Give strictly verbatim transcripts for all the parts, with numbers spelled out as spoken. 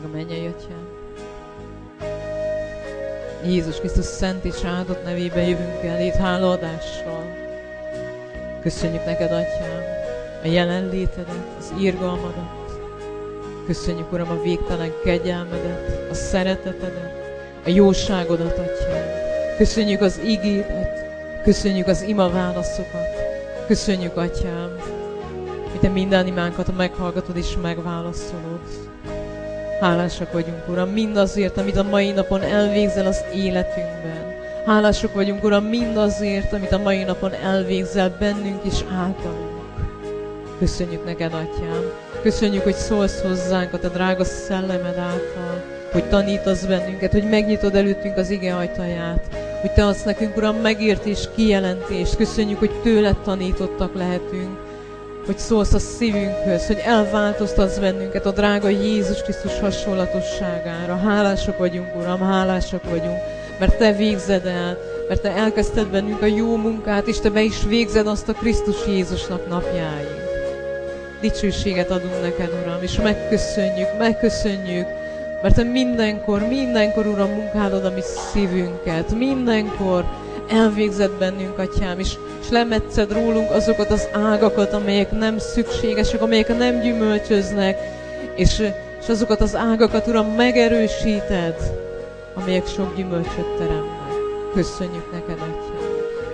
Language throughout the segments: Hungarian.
Drága mennyei Atyám, Jézus Krisztus szent és áldott nevében jövünk eléd hálaadással. Köszönjük neked, Atyám, a jelenlétedet, az irgalmadat. Köszönjük, Uram, a végtelen kegyelmedet, a szeretetedet, a jóságodat, Atyám. Köszönjük az igédet, köszönjük az imaválaszokat. Köszönjük, Atyám, hogy te minden imánkat meghallgatod és megválaszolod. Hálásak vagyunk, Uram, mindazért, amit a mai napon elvégzel az életünkben. Hálásak vagyunk, Uram, mindazért, amit a mai napon elvégzel bennünk és általunk. Köszönjük neked, Atyám. Köszönjük, hogy szólsz hozzánk a te drága szellemed által, hogy tanítasz bennünket, hogy megnyitod előttünk az ige ajtaját, hogy te adsz nekünk, Uram, megértés, kijelentést. Köszönjük, hogy tőled tanítottak lehetünk, hogy szólsz a szívünkhöz, hogy elváltoztatsz bennünket a drága Jézus Krisztus hasonlatosságára. Hálásak vagyunk, Uram, hálásak vagyunk, mert te végzed el, mert te elkezdted bennünk a jó munkát, és te be is végzed azt a Krisztus Jézusnak napjáig. Dicsőséget adunk neked, Uram, és megköszönjük, megköszönjük, mert te mindenkor, mindenkor, Uram, munkálod a mi szívünket, mindenkor elvégzed bennünk, Atyám, és, és lemetszed rólunk azokat az ágakat, amelyek nem szükségesek, amelyek nem gyümölcsöznek, és, és azokat az ágakat, Uram, megerősíted, amelyek sok gyümölcsöt teremnek. Köszönjük neked, Atyám.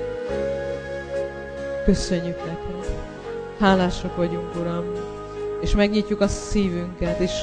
Köszönjük neked. Hálásak vagyunk, Uram, és megnyitjuk a szívünket, és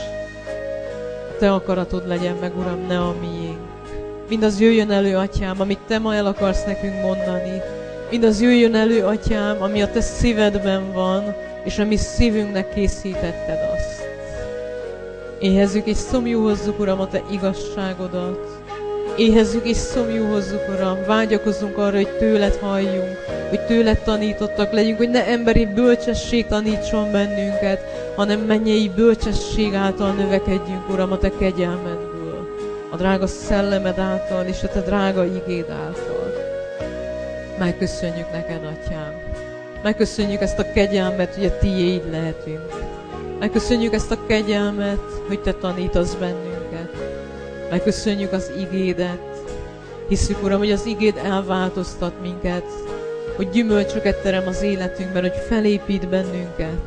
a te akaratod legyen meg, Uram, ne a miénk. Mindaz jöjjön elő, Atyám, amit te ma el akarsz nekünk mondani. Mindaz jöjjön elő, Atyám, ami a te szívedben van, és a mi szívünknek készítetted azt. Éhezzük és szomjúhozzuk, Uram, a te igazságodat. Éhezzük és szomjúhozzuk, Uram, vágyakozzunk arra, hogy tőled halljunk, hogy tőled tanítottak legyünk, hogy ne emberi bölcsesség tanítson bennünket, hanem mennyei bölcsesség által növekedjünk, Uram, a te kegyelmedből, a drága szellemed által és a te drága igéd által. Megköszönjük neked, Atyám. Megköszönjük ezt a kegyelmet, hogy a tiéd lehetünk. Megköszönjük ezt a kegyelmet, hogy te tanítasz bennünket. Megköszönjük az igédet. Hiszük, Uram, hogy az igéd elváltoztat minket, hogy gyümölcsöket terem az életünkben, hogy felépít bennünket.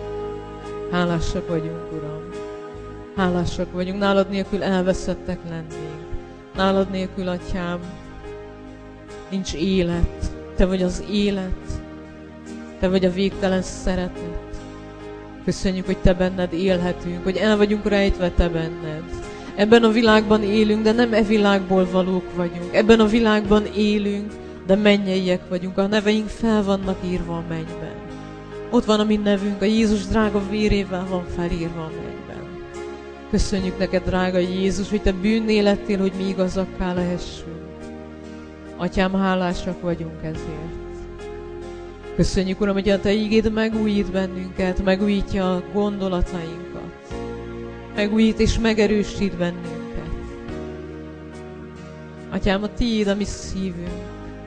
Hálásak vagyunk, Uram. Hálásak vagyunk. Nálad nélkül elveszettek lennénk. Nálad nélkül, Atyám, nincs élet. Te vagy az élet. Te vagy a végtelen szeretet. Köszönjük, hogy te benned élhetünk, hogy el vagyunk rejtve te benned. Ebben a világban élünk, de nem e világból valók vagyunk. Ebben a világban élünk, de mennyeiek vagyunk. A neveink fel vannak írva a mennyben. Ott van a mi nevünk, a Jézus drága vérével van felírva a mennyben. Köszönjük neked, drága Jézus, hogy te bűnné lettél, hogy mi igazakká lehessünk. Atyám, hálásak vagyunk ezért. Köszönjük, Uram, hogy a te ígéd megújít bennünket, megújítja a gondolatainkat. Megújít és megerősít bennünket. Atyám, a tiéd a mi szívünk.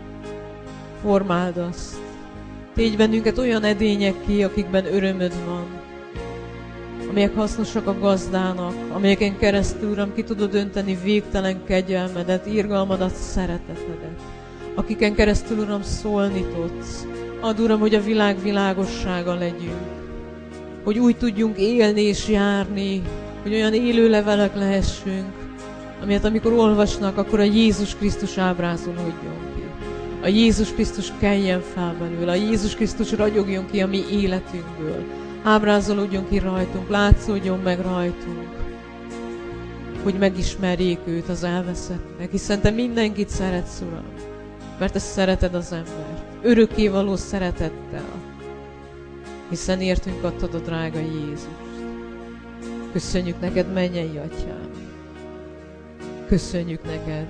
Formáld azt. Tégy bennünket olyan edényekké, akikben örömöd van, amelyek hasznosak a gazdának, amelyeken keresztül, Uram, ki tudod önteni végtelen kegyelmedet, irgalmadat, szeretetedet. Akiken keresztül, Uram, szólni tudsz. Add, Uram, hogy a világ világossága legyünk. Hogy úgy tudjunk élni és járni, hogy olyan élő levelek lehessünk, amelyet amikor olvasnak, akkor a Jézus Krisztus ábrázolódjon ki. A Jézus Krisztus keljen fel belőle, a Jézus Krisztus ragyogjon ki a mi életünkből. Ábrázolódjon ki rajtunk, látszódjon meg rajtunk, hogy megismerjék őt az elveszettnek, hiszen te mindenkit szeretsz, Uram, mert te szereted az embert, örökkévaló szeretettel, hiszen értünk adtad a drága Jézust. Köszönjük neked, mennyei Atyám. Köszönjük neked,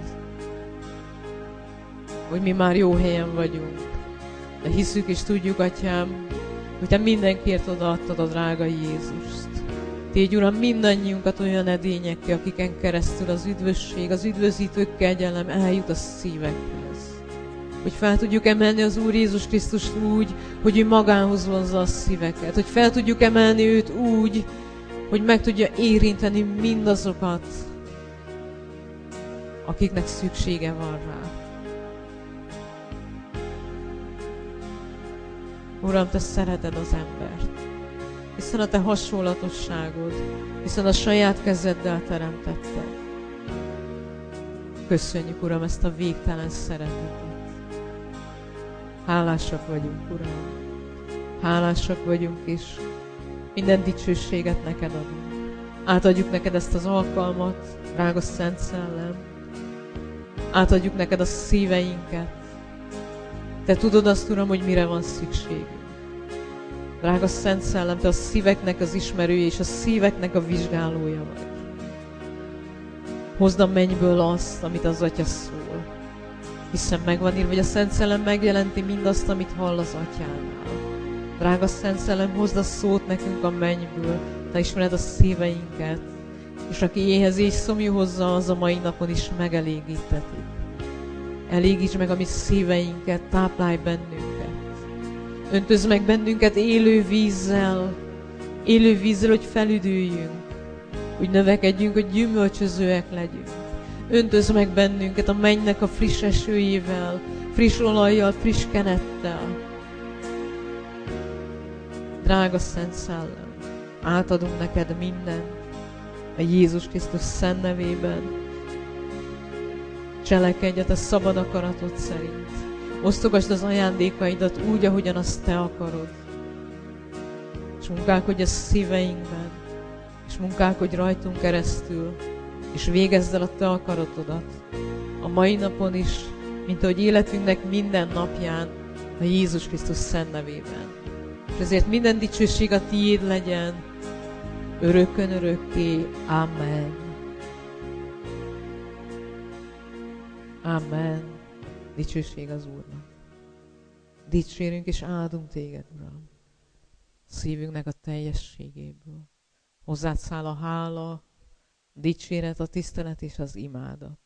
hogy mi már jó helyen vagyunk. De hiszük és tudjuk, Atyám, hogy te mindenkiért odaadtad a drága Jézust. Tégy, Uram, mindannyiunkat olyan edényekké, akiken keresztül az üdvösség, az üdvözítő kegyelem eljut a szívekhez. Hogy fel tudjuk emelni az Úr Jézus Krisztust úgy, hogy ő magához vonzza a szíveket. Hogy fel tudjuk emelni őt úgy, hogy meg tudja érinteni mindazokat, akiknek szüksége van rá. Uram, Te szereted az embert, hiszen a Te hasonlatosságod, hiszen a saját kezeddel teremtetted. Köszönjük, Uram, ezt a végtelen szeretetet. Hálásak vagyunk, Uram. Hálásak vagyunk, és minden dicsőséget neked adunk. Átadjuk neked ezt az alkalmat, drága Szent Szellem. Átadjuk neked a szíveinket. Te tudod azt, Uram, hogy mire van szükségünk. Drága Szent Szellem, Te a szíveknek az ismerője és a szíveknek a vizsgálója vagy. Hozd a mennyből azt, amit az Atya szól. Hiszen megvan írva, hogy a Szent Szellem megjelenti mindazt, amit hall az Atyánál. Drága Szent Szellem, hozd a szót nekünk a mennyből. Te ismered a szíveinket. És aki éhez és szomjú hozza, az a mai napon is megelégítetik. Elégíts meg a mi szíveinket, táplálj bennünket. Öntözd meg bennünket élő vízzel, élő vízzel, hogy felüdüljünk, hogy növekedjünk, hogy gyümölcsözőek legyünk. Öntözd meg bennünket a mennynek a friss esőjével, friss olajjal, friss kenettel. Drága Szent Szellem, átadunk neked mindent a Jézus Krisztus szent nevében. Cselekedj a Te szabad akaratod szerint. Osztogasd az ajándékaidat úgy, ahogyan azt Te akarod. És munkálkodj a szíveinkben, és munkálkodj rajtunk keresztül, és végezd el a Te akaratodat a mai napon is, mint ahogy életünknek minden napján a Jézus Krisztus szent nevében. És ezért minden dicsőség a Tiéd legyen, örökön örökké. Amen. Amen. Dicsőség az Úrnak. Dicsérünk és áldunk Téged, Uram, szívünknek a teljességéből. Hozzád száll a hála, a dicséret, a tisztelet és az imádat.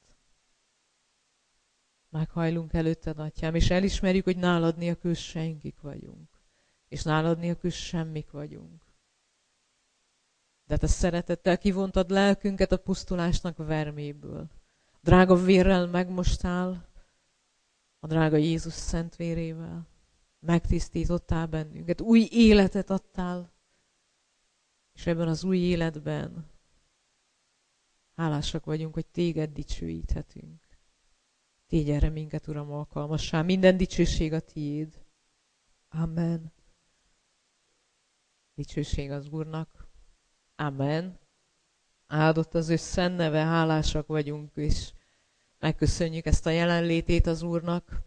Meghajlunk előtted, Atyám, és elismerjük, hogy nálad nélkül senkik vagyunk, és nálad nélkül semmik vagyunk. De Te szeretettel kivontad lelkünket a pusztulásnak verméből. Drága vérrel megmostál, a drága Jézus szent vérével. Megtisztítottál bennünket, új életet adtál, és ebben az új életben hálásak vagyunk, hogy Téged dicsőíthetünk. Tégy erre minket, Uram, alkalmassá. Minden dicsőség a Tiéd. Amen. Dicsőség az Úrnak. Amen. Áldott az ő szent neve, hálásak vagyunk, és megköszönjük ezt a jelenlétét az Úrnak.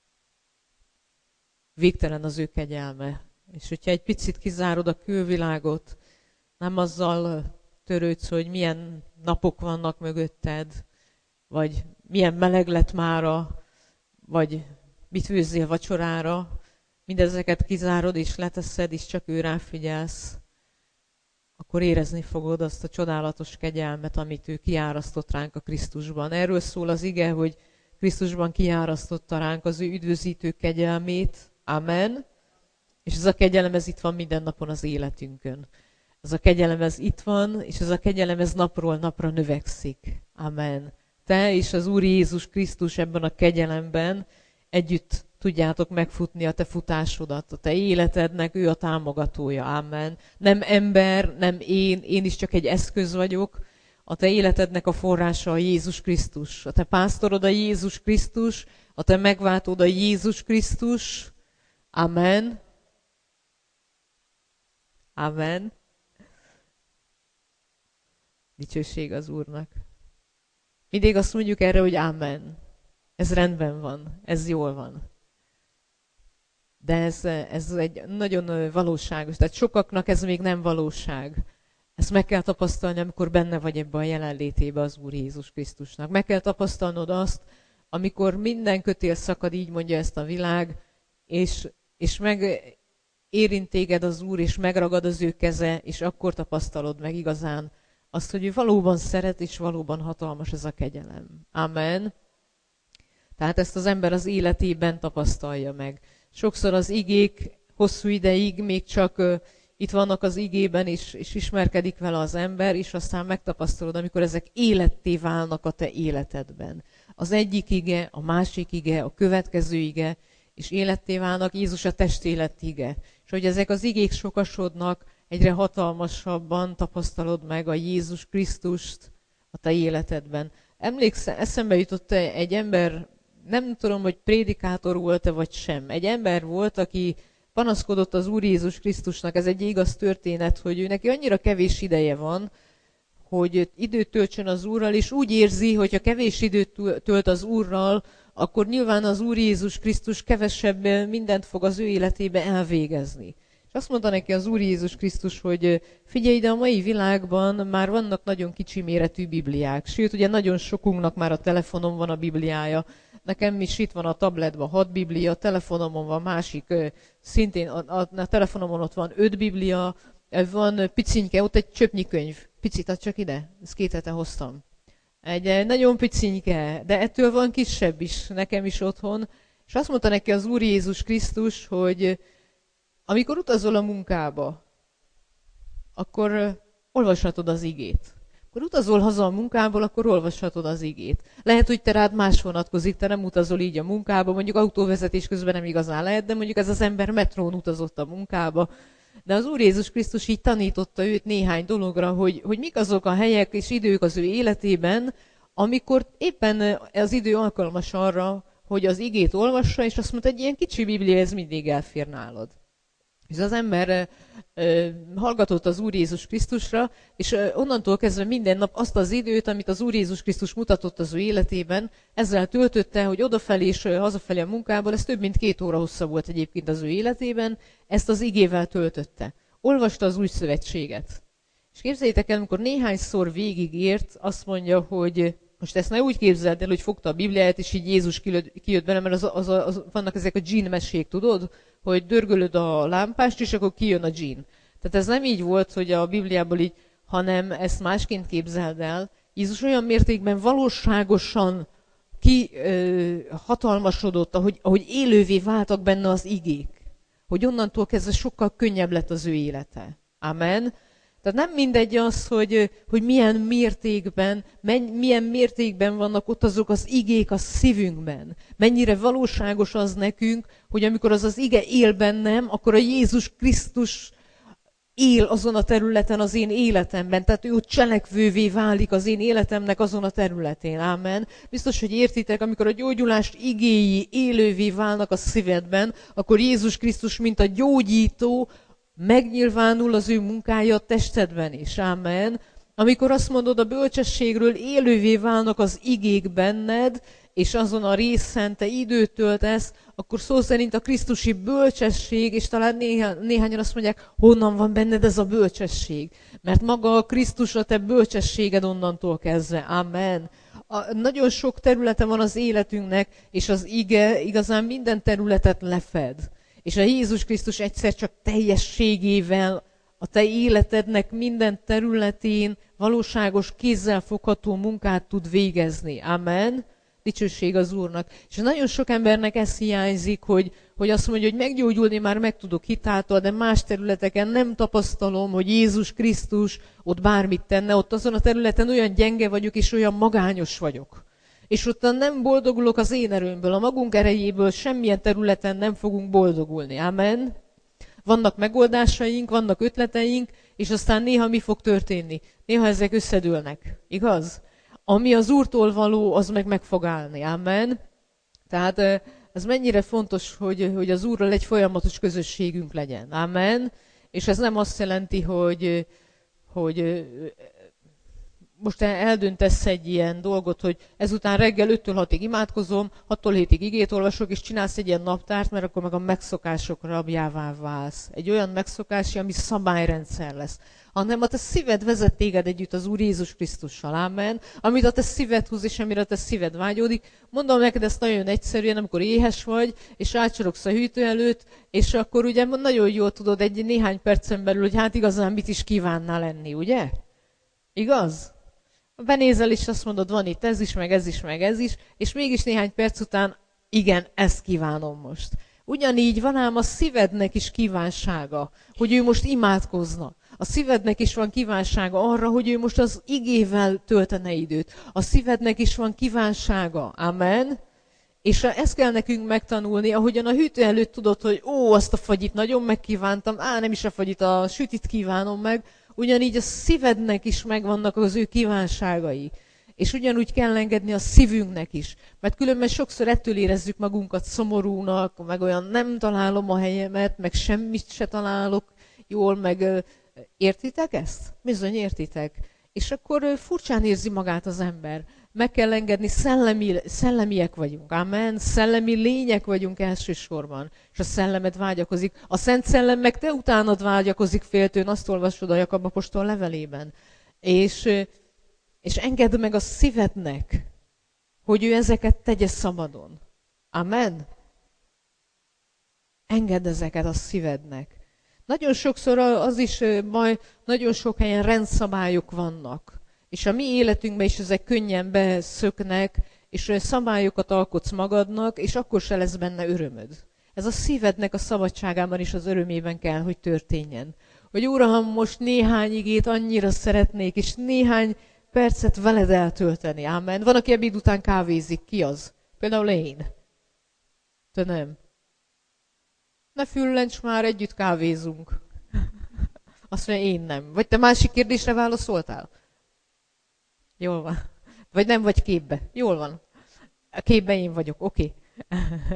Végtelen az ő kegyelme. És hogyha egy picit kizárod a külvilágot, nem azzal törődsz, hogy milyen napok vannak mögötted, vagy milyen meleg lett mára, vagy mit főzzél vacsorára, mindezeket kizárod és leteszed, és csak ő ráfigyelsz, akkor érezni fogod azt a csodálatos kegyelmet, amit ő kiárasztott ránk a Krisztusban. Erről szól az ige, hogy Krisztusban kiárasztotta ránk az ő üdvözítő kegyelmét. Amen. És ez a kegyelem, ez itt van minden napon az életünkön. Ez a kegyelem, ez itt van, és ez a kegyelem, ez napról napra növekszik. Amen. Te és az Úr Jézus Krisztus ebben a kegyelemben együtt tudjátok megfutni a te futásodat, a te életednek, ő a támogatója. Amen. Nem ember, nem én, én is csak egy eszköz vagyok. A te életednek a forrása a Jézus Krisztus. A te pásztorod a Jézus Krisztus, a te megváltód a Jézus Krisztus. Amen. Amen. Dicsőség az Úrnak. Mindig azt mondjuk erre, hogy amen. Ez rendben van, ez jól van. De ez, ez egy nagyon valóságos. Tehát sokaknak ez még nem valóság. Ezt meg kell tapasztalni, amikor benne vagy ebbe a jelenlétébe az Úr Jézus Krisztusnak. Meg kell tapasztalnod azt, amikor minden kötél szakad, így mondja ezt a világ, és, és meg érint téged az Úr, és megragad az ő keze, és akkor tapasztalod meg igazán azt, hogy ő valóban szeret, és valóban hatalmas ez a kegyelem. Amen. Tehát ezt az ember az életében tapasztalja meg. Sokszor az igék hosszú ideig még csak itt vannak az igében, és, és ismerkedik vele az ember, és aztán megtapasztalod, amikor ezek életté válnak a te életedben. Az egyik ige, a másik ige, a következő ige, és életté válnak, Jézus a testélet ige. És hogy ezek az igék sokasodnak, egyre hatalmasabban tapasztalod meg a Jézus Krisztust a te életedben. Emlékszem, eszembe jutott egy ember, nem tudom, hogy prédikátor volt-e vagy sem. Egy ember volt, aki panaszkodott az Úr Jézus Krisztusnak, ez egy igaz történet, hogy ő neki annyira kevés ideje van, hogy időt töltsön az Úrral, és úgy érzi, hogy ha kevés időt tölt az Úrral, akkor nyilván az Úr Jézus Krisztus kevesebb mindent fog az ő életébe elvégezni. És azt mondta neki az Úr Jézus Krisztus, hogy figyelj ide, a mai világban már vannak nagyon kicsi méretű bibliák. Sőt, ugye nagyon sokunknak már a telefonon van a bibliája. Nekem is itt van a tabletban hat biblia, a telefonomon van másik, szintén a, a, a telefonomon ott van öt biblia, van picinke, ott egy csöpnyi könyv. Picit, ad csak ide, ezt két hete hoztam. Egy nagyon picinke, de ettől van kisebb is, nekem is otthon. És azt mondta neki az Úr Jézus Krisztus, hogy amikor utazol a munkába, akkor olvashatod az igét. Akkor utazol haza a munkából, akkor olvashatod az igét. Lehet, hogy te rád más vonatkozik, te nem utazol így a munkába, mondjuk autóvezetés közben nem igazán lehet, de mondjuk ez az ember metrón utazott a munkába. De az Úr Jézus Krisztus így tanította őt néhány dologra, hogy, hogy mik azok a helyek és idők az ő életében, amikor éppen az idő alkalmas arra, hogy az igét olvassa, és azt mondta, egy ilyen kicsi biblia, ez mindig elfér nálad. És az ember ö, hallgatott az Úr Jézus Krisztusra, és ö, onnantól kezdve minden nap azt az időt, amit az Úr Jézus Krisztus mutatott az ő életében, ezzel töltötte, hogy odafelé és hazafelé a munkából, ez több mint két óra hossza volt egyébként az ő életében, ezt az igével töltötte. Olvasta az új szövetséget. És képzeljétek el, amikor néhányszor végigért, azt mondja, hogy most ezt ne úgy képzeld el, hogy fogta a Bibliáját, és így Jézus kijött bele, mert az, az, az, vannak ezek a dzsín mesék, tudod? Hogy dörgölöd a lámpást, és akkor kijön a dzsín. Tehát ez nem így volt, hogy a Bibliából így, hanem ezt másként képzeld el. Jézus olyan mértékben valóságosan ki ö, hatalmasodott, ahogy, ahogy élővé váltak benne az igék. Hogy onnantól kezdve sokkal könnyebb lett az ő élete. Amen. Tehát nem mindegy az, hogy, hogy milyen mértékben, menny, milyen mértékben vannak ott azok az igék a szívünkben. Mennyire valóságos az nekünk, hogy amikor az az ige él bennem, akkor a Jézus Krisztus él azon a területen az én életemben. Tehát ő cselekvővé válik az én életemnek azon a területén. Ámen. Biztos, hogy értitek, amikor a gyógyulást igéi élővé válnak a szívedben, akkor Jézus Krisztus, mint a gyógyító, megnyilvánul az ő munkája a testedben is. Ámen. Amikor azt mondod, a bölcsességről élővé válnak az igék benned, és azon a részen te időt töltesz, akkor szó szerint a krisztusi bölcsesség, és talán néha, néhányan azt mondják, honnan van benned ez a bölcsesség? Mert maga a Krisztus a te bölcsességed onnantól kezdve. Amen. A, nagyon sok területe van az életünknek, és az ige igazán minden területet lefed. És a Jézus Krisztus egyszer csak teljességével a te életednek minden területén valóságos, kézzelfogható munkát tud végezni. Amen. Dicsőség az Úrnak. És nagyon sok embernek ez hiányzik, hogy, hogy azt mondja, hogy meggyógyulni már meg tudok hitáltal, de más területeken nem tapasztalom, hogy Jézus Krisztus ott bármit tenne. Ott azon a területen olyan gyenge vagyok, és olyan magányos vagyok. És ott nem boldogulok az én erőmből, a magunk erejéből semmilyen területen nem fogunk boldogulni. Amen. Vannak megoldásaink, vannak ötleteink, és aztán néha mi fog történni? Néha ezek összedőlnek. Igaz? Ami az Úrtól való, az meg meg fog állni. Amen. Tehát ez mennyire fontos, hogy, hogy az Úrral egy folyamatos közösségünk legyen. Amen. És ez nem azt jelenti, hogy, hogy most eldöntesz egy ilyen dolgot, hogy ezután reggel öttől hatig imádkozom, hattól hétig igét olvasok, és csinálsz egy ilyen naptárt, mert akkor meg a megszokások rabjává válsz. Egy olyan megszokás, ami szabályrendszer lesz. Hanem a te szíved vezet téged együtt az Úr Jézus Krisztussal. Amen. Amit a te szíved húz, és amire a te szíved vágyódik. Mondom neked ezt nagyon egyszerűen, amikor éhes vagy, és rácsorogsz a hűtő előtt, és akkor ugye nagyon jól tudod egy néhány percen belül, hogy hát igazán mit is kívánnál lenni, ugye? Igaz? Benézel, és azt mondod, van itt ez is, meg ez is, meg ez is, és mégis néhány perc után, igen, ezt kívánom most. Ugyanígy van ám a szívednek is kívánsága, hogy ő most imádkozna. A szívednek is van kívánsága arra, hogy ő most az igével töltene időt. A szívednek is van kívánsága. Amen. És ezt kell nekünk megtanulni, ahogyan a hűtő előtt tudod, hogy ó, azt a fagyit nagyon megkívántam, á, nem is a fagyit, a sütit kívánom meg. Ugyanígy a szívednek is megvannak az ő kívánságai. És ugyanúgy kell engedni a szívünknek is. Mert különben sokszor ettől érezzük magunkat szomorúnak, meg olyan nem találom a helyemet, meg semmit se találok jól, meg értitek ezt? Bizony értitek. És akkor furcsán érzi magát az ember. Meg kell engedni, szellemi, szellemiek vagyunk. Amen. Szellemi lények vagyunk elsősorban. És a szellemet vágyakozik. A Szent Szellem meg te utánad vágyakozik féltőn, azt olvasod a Jakab apostol levelében. És, és engedd meg a szívednek, hogy ő ezeket tegye szabadon. Amen. Engedd ezeket a szívednek. Nagyon sokszor az is baj, nagyon sok helyen rendszabályok vannak. És a mi életünkben is ezek könnyen beszöknek, és szabályokat alkotsz magadnak, és akkor se lesz benne örömöd. Ez a szívednek a szabadságában is az örömében kell, hogy történjen. Hogy Uram, most néhány igét annyira szeretnék, és néhány percet veled eltölteni. Amen. Van, aki ebéd után kávézik. Ki az? Például én. Te nem. Ne füllents már, együtt kávézunk. Azt mondja, én nem. Vagy te másik kérdésre válaszoltál? Jól van. Vagy nem vagy képbe. Jól van. A képben én vagyok. Oké. Okay.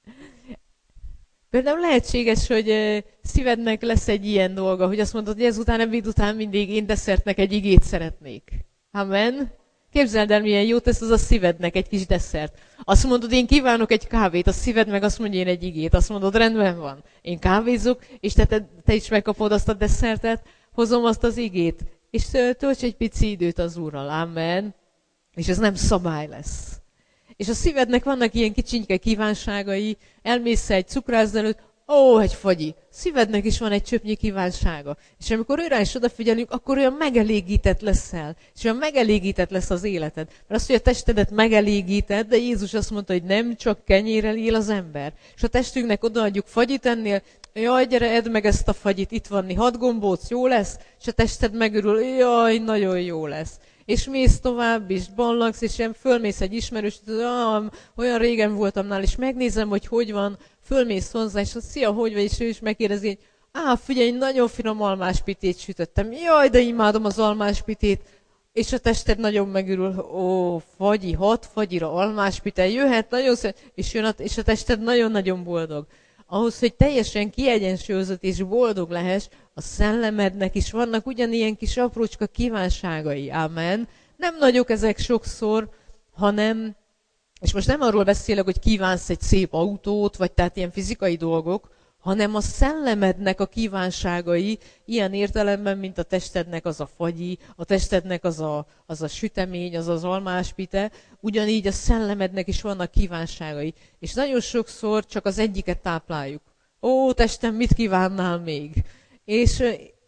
Például lehetséges, hogy szívednek lesz egy ilyen dolga, hogy azt mondod, hogy ezután, ebéd után mindig én desszertnek egy igét szeretnék. Amen. Képzeld el, milyen jó tesz az a szívednek egy kis desszert. Azt mondod, én kívánok egy kávét, a szíved meg azt mondja, én egy igét. Azt mondod, rendben van. Én kávézok, és te, te, te is megkapod azt a desszertet, hozom azt az igét. És tölts egy pici időt az Úrral. Amen. És ez nem szabály lesz. És a szívednek vannak ilyen kicsinyke kívánságai, elmész egy cukrászda előtt, ó, egy fagyi. Szívednek is van egy csöpnyi kívánsága. És amikor őrá is odafigyelünk, akkor olyan megelégített leszel. És olyan megelégített lesz az életed. Mert azt, hogy a testedet megelégíted, de Jézus azt mondta, hogy nem csak kenyérrel él az ember. És a testünknek odaadjuk fagyit ennél, jaj, gyere, edd meg ezt a fagyit, itt van hat gombóc, jó lesz? És a tested megörül, jaj, nagyon jó lesz. És mész tovább, és ballagsz, és ilyen fölmész egy ismerős, ah, olyan régen voltam nál, és megnézem, hogy hogy van, fölmész hozzá, és azt, szia, hogy vagy, és ő is megkérdezi, hogy á, figyelj, nagyon finom almáspitét sütöttem, jaj, de imádom az almáspitét, és a tested nagyon megürül, ó, fagyi, hat fagyira almáspite, jöhet, nagyon szép, és jön a, és a tested nagyon-nagyon boldog. Ahhoz, hogy teljesen kiegyensúlyozott és boldog lehess, a szellemednek is vannak ugyanilyen kis aprócska kívánságai. Amen. Nem nagyok ezek sokszor, hanem, és most nem arról beszélek, hogy kívánsz egy szép autót, vagy tehát ilyen fizikai dolgok, hanem a szellemednek a kívánságai, ilyen értelemben, mint a testednek az a fagyi, a testednek az a, az a sütemény, az az almáspite, ugyanígy a szellemednek is vannak kívánságai. És nagyon sokszor csak az egyiket tápláljuk. Ó, testem, mit kívánnál még? És,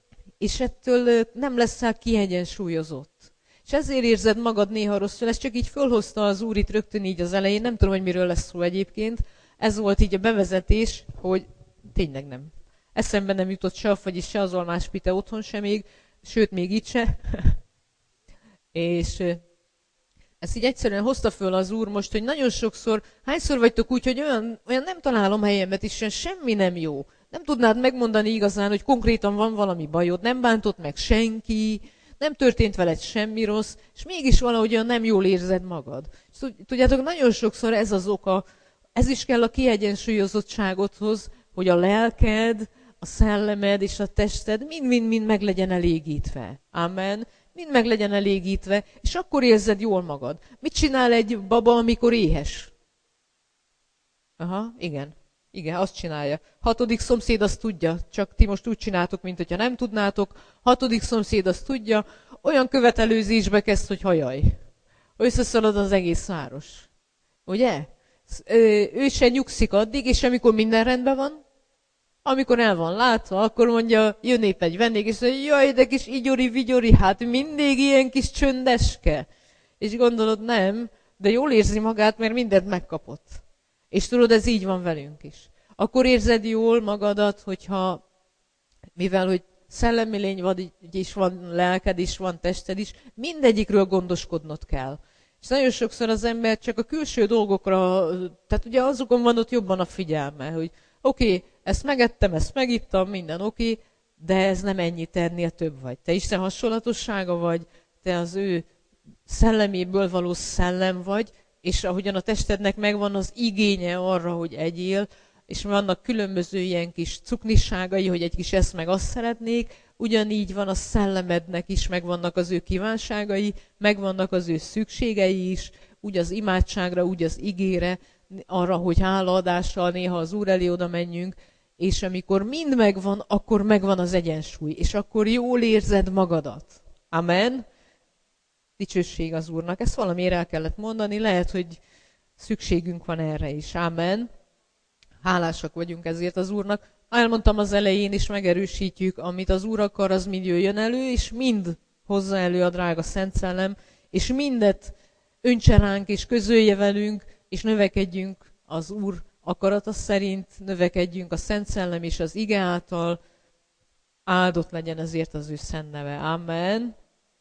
és ettől nem leszel kiegyensúlyozott. És ezért érzed magad néha rosszul, ez csak így fölhozta az Úr itt rögtön így az elején, nem tudom, hogy miről lesz szó egyébként. Ez volt így a bevezetés, hogy tényleg nem. Eszembe nem jutott se a fagy, se az almáspite otthon se még, sőt, még itt se. És ezt így egyszerűen hozta föl az Úr most, hogy nagyon sokszor, hányszor vagytok úgy, hogy olyan, olyan nem találom helyemet, és semmi nem jó. Nem tudnád megmondani igazán, hogy konkrétan van valami bajod, nem bántott meg senki, nem történt veled semmi rossz, és mégis valahogy olyan nem jól érzed magad. És tudjátok, nagyon sokszor ez az oka, ez is kell a kiegyensúlyozottságodhoz, hogy a lelked, a szellemed és a tested mind-mind-mind meg legyen elégítve. Amen. Mind meg legyen elégítve, és akkor érzed jól magad. Mit csinál egy baba, amikor éhes? Aha, igen. Igen, azt csinálja. Hatodik szomszéd azt tudja, csak ti most úgy csináltok, mint hogyha nem tudnátok. Hatodik szomszéd azt tudja, olyan követelőzésbe kezd, hogy hajaj. Összeszalad az egész város. Ugye? Ő se nyugszik addig, és amikor minden rendben van, amikor el van látva, akkor mondja, jön épp egy vendég, és mondja, jaj, de kis igyori-vigyori, hát mindig ilyen kis csöndeske. És gondolod, nem, de jól érzi magát, mert mindent megkapott. És tudod, ez így van velünk is. Akkor érzed jól magadat, hogyha, mivel hogy szellemi lény vagy is van, lelked is van, tested is, mindegyikről gondoskodnod kell. És nagyon sokszor az ember csak a külső dolgokra, tehát ugye azokon van ott jobban a figyelme, hogy oké, okay, ezt megettem, ezt megittam, minden oké, okay, de ez nem ennyi, te ennél több vagy. Te Isten hasonlatossága vagy, te az ő szelleméből való szellem vagy, és ahogyan a testednek megvan az igénye arra, hogy egyél, és vannak különböző ilyen kis cuknisságai, hogy egy kis ezt meg azt szeretnék, ugyanígy van a szellemednek is, megvannak az ő kívánságai, megvannak az ő szükségei is, úgy az imádságra, úgy az igére, arra, hogy hálaadással néha az Úr elé oda menjünk, és amikor mind megvan, akkor megvan az egyensúly, és akkor jól érzed magadat. Amen. Dicsőség az Úrnak. Ezt valamiért el kellett mondani, lehet, hogy szükségünk van erre is. Amen. Hálásak vagyunk ezért az Úrnak. Elmondtam az elején is, megerősítjük, amit az Úr akar, az mind jöjjön elő, és mind hozza elő a drága Szent Szellem, és mindet öntse ránk, és közölje velünk, és növekedjünk az Úr akarata szerint, növekedjünk a Szent Szellem és az ige által. Áldott legyen ezért az ő szent neve. Amen.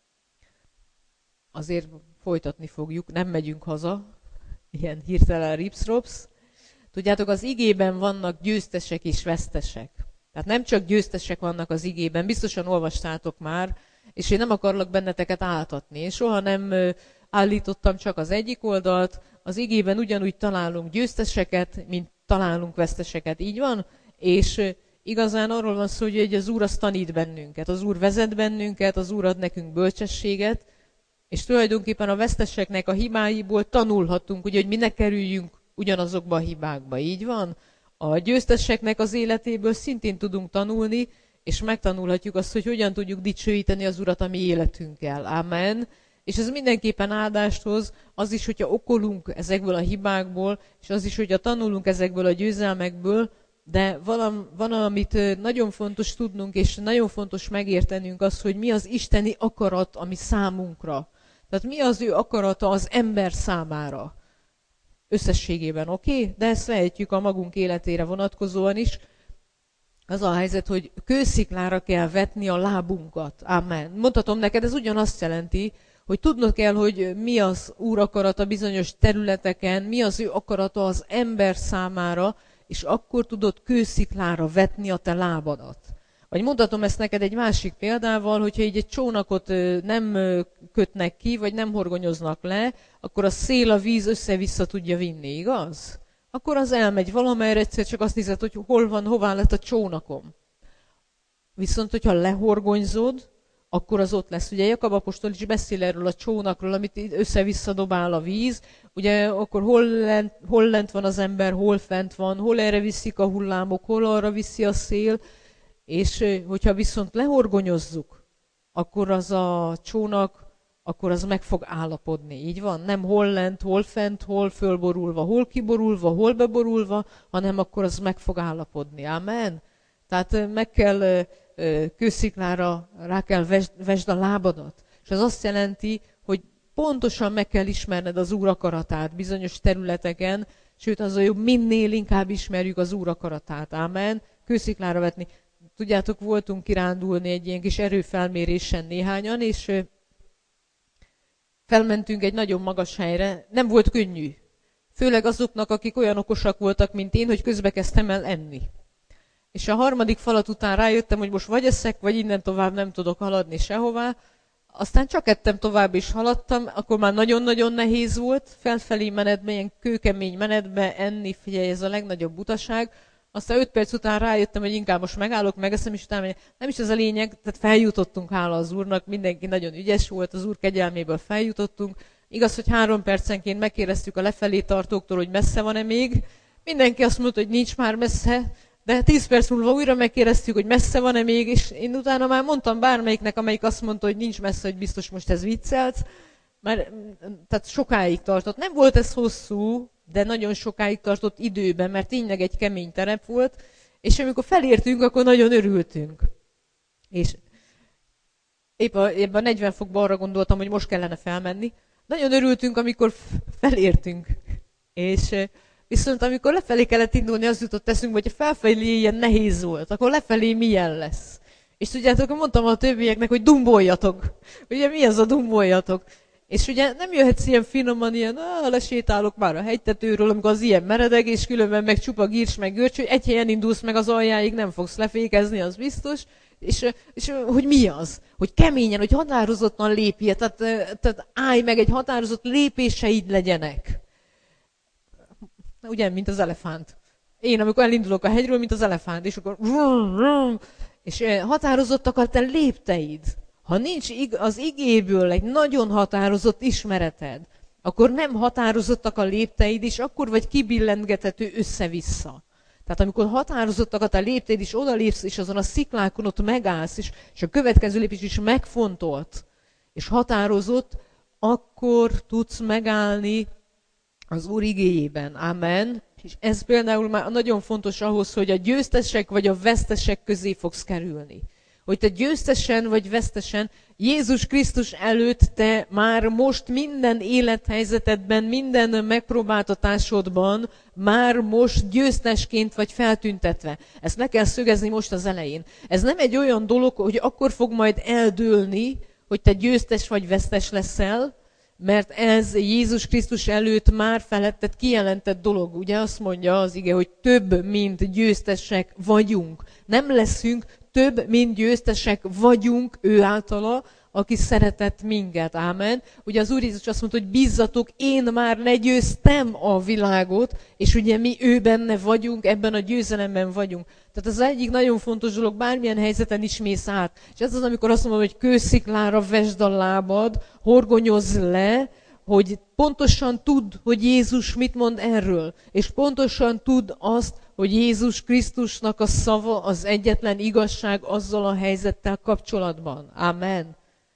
Azért folytatni fogjuk, nem megyünk haza, ilyen hirtelen ripszropsz. Tudjátok, az igében vannak győztesek és vesztesek. Tehát nem csak győztesek vannak az igében, biztosan olvastátok már, és én nem akarlak benneteket áltatni. Én soha nem állítottam csak az egyik oldalt, az igében ugyanúgy találunk győzteseket, mint találunk veszteseket, így van? És igazán arról van szó, hogy az Úr azt tanít bennünket, az Úr vezet bennünket, az Úr ad nekünk bölcsességet, és tulajdonképpen a veszteseknek a hibáiból tanulhatunk, ugye, hogy mi ne kerüljünk ugyanazokba a hibákba, így van? A győzteseknek az életéből szintén tudunk tanulni, és megtanulhatjuk azt, hogy hogyan tudjuk dicsőíteni az Urat a mi életünkkel. Amen. És ez mindenképpen áldást hoz, az is, hogyha okolunk ezekből a hibákból, és az is, hogyha tanulunk ezekből a győzelmekből, de valam, van, amit nagyon fontos tudnunk, és nagyon fontos megértenünk az, hogy mi az isteni akarat, ami számunkra. Tehát mi az ő akarata az ember számára. Összességében, oké? Okay? De ezt lehetjük a magunk életére vonatkozóan is. Az a helyzet, hogy kősziklára kell vetni a lábunkat. Amen. Mondhatom neked, ez ugyanazt jelenti, hogy tudnod kell, hogy mi az Úr akarata bizonyos területeken, mi az ő akarata az ember számára, és akkor tudod kősziklára vetni a te lábadat. Vagy mondhatom ezt neked egy másik példával, hogyha így egy csónakot nem kötnek ki, vagy nem horgonyoznak le, akkor a szél, a víz össze-vissza tudja vinni, igaz? Akkor az elmegy valamerre, egyszer csak azt nézed, hogy hol van, hová lett a csónakom. Viszont, hogyha lehorgonyzod, akkor az ott lesz. Ugye Jakab apostol is beszél erről a csónakról, amit össze-vissza dobál a víz. Ugye akkor hol lent, hol lent van az ember, hol fent van, hol erre viszik a hullámok, hol arra viszi a szél. És hogyha viszont lehorgonyozzuk, akkor az a csónak, akkor az meg fog állapodni. Így van? Nem hol lent, hol fent, hol fölborulva, hol kiborulva, hol beborulva, hanem akkor az meg fog állapodni. Amen? Tehát meg kell kősziklára, rá kell vesd a lábadat. És ez azt jelenti, hogy pontosan meg kell ismerned az Úr akaratát bizonyos területeken, sőt az a jobb, minél inkább ismerjük az Úr akaratát. Amen? Kősziklára vetni. Tudjátok, voltunk kirándulni egy ilyen kis erőfelmérésen néhányan, és felmentünk egy nagyon magas helyre. Nem volt könnyű. Főleg azoknak, akik olyan okosak voltak, mint én, hogy közbe kezdtem el enni. És a harmadik falat után rájöttem, hogy most vagy eszek, vagy innen tovább nem tudok haladni sehová. Aztán csak ettem tovább, és haladtam, akkor már nagyon-nagyon nehéz volt. Felfelé menetben, ilyen kőkemény menetbe enni, figyelj, ez a legnagyobb butaság. Aztán öt perc után rájöttem, hogy inkább most megállok, megeszem, és utána nem is ez a lényeg, tehát feljutottunk, hála az Úrnak, mindenki nagyon ügyes volt, az Úr kegyelméből feljutottunk. Igaz, hogy három percenként megkérdeztük a lefelé tartóktól, hogy messze van-e még. Mindenki azt mondta, hogy nincs már messze, de tíz perc múlva újra megkérdeztük, hogy messze van-e még, és én utána már mondtam bármelyiknek, amelyik azt mondta, hogy nincs messze, hogy biztos most ez viccelt, mert tehát sokáig tartott. Nem volt ez hosszú, de nagyon sokáig tartott időben, mert tényleg egy kemény terep volt, és amikor felértünk, akkor nagyon örültünk. És épp a, épp a negyven fokban arra gondoltam, hogy most kellene felmenni. Nagyon örültünk, amikor felértünk. És Viszont amikor lefelé kellett indulni, az jutott eszünkbe, hogy a felfelé ilyen nehéz volt, akkor lefelé milyen lesz. És tudjátok, akkor mondtam a többieknek, hogy dumboljatok. Ugye mi az a dumboljatok? És ugye nem jöhetsz ilyen finoman, ilyen, ah, lesétálok már a hegytetőről, amikor az ilyen meredeg, és különben meg csupa gírs, meg görcs, hogy egy helyen indulsz meg az aljáig, nem fogsz lefékezni, az biztos. És, és hogy mi az? Hogy keményen, hogy határozottan lépjél, tehát, tehát állj meg, egy határozott lépéseid legyenek. Ugye, mint az elefánt. Én, amikor elindulok a hegyről, mint az elefánt, és akkor és határozottak a te lépteid. Ha nincs az igéből egy nagyon határozott ismereted, akkor nem határozottak a lépteid, és akkor vagy kibillentgethető össze-vissza. Tehát amikor határozottak a te lépteid, és odalépsz, és azon a sziklákon ott megállsz, és, és a következő lépés is megfontolt, és határozott, akkor tudsz megállni az Úr igéjében. Amen. És ez például már nagyon fontos ahhoz, hogy a győztesek vagy a vesztesek közé fogsz kerülni. Hogy te győztesen vagy vesztesen Jézus Krisztus előtt te már most minden élethelyzetedben, minden megpróbáltatásodban már most győztesként vagy feltüntetve. Ezt le kell szögezni most az elején. Ez nem egy olyan dolog, hogy akkor fog majd eldőlni, hogy te győztes vagy vesztes leszel, mert ez Jézus Krisztus előtt már felettet kijelentett dolog. Ugye azt mondja az ige, hogy több, mint győztesek vagyunk. Nem leszünk, több, mint győztesek vagyunk ő általa, aki szeretett minket. Ámen. Ugye az Úr Jézus azt mondta, hogy bízzatok, én már legyőztem a világot, és ugye mi ő benne vagyunk, ebben a győzelemben vagyunk. Tehát az egyik nagyon fontos dolog, bármilyen helyzeten is mész át. És ez az, amikor azt mondom, hogy kősziklára vesd a lábad, horgonyozz le, hogy pontosan tudd, hogy Jézus mit mond erről, és pontosan tudd azt, hogy Jézus Krisztusnak a szava az egyetlen igazság azzal a helyzettel kapcsolatban. Amen.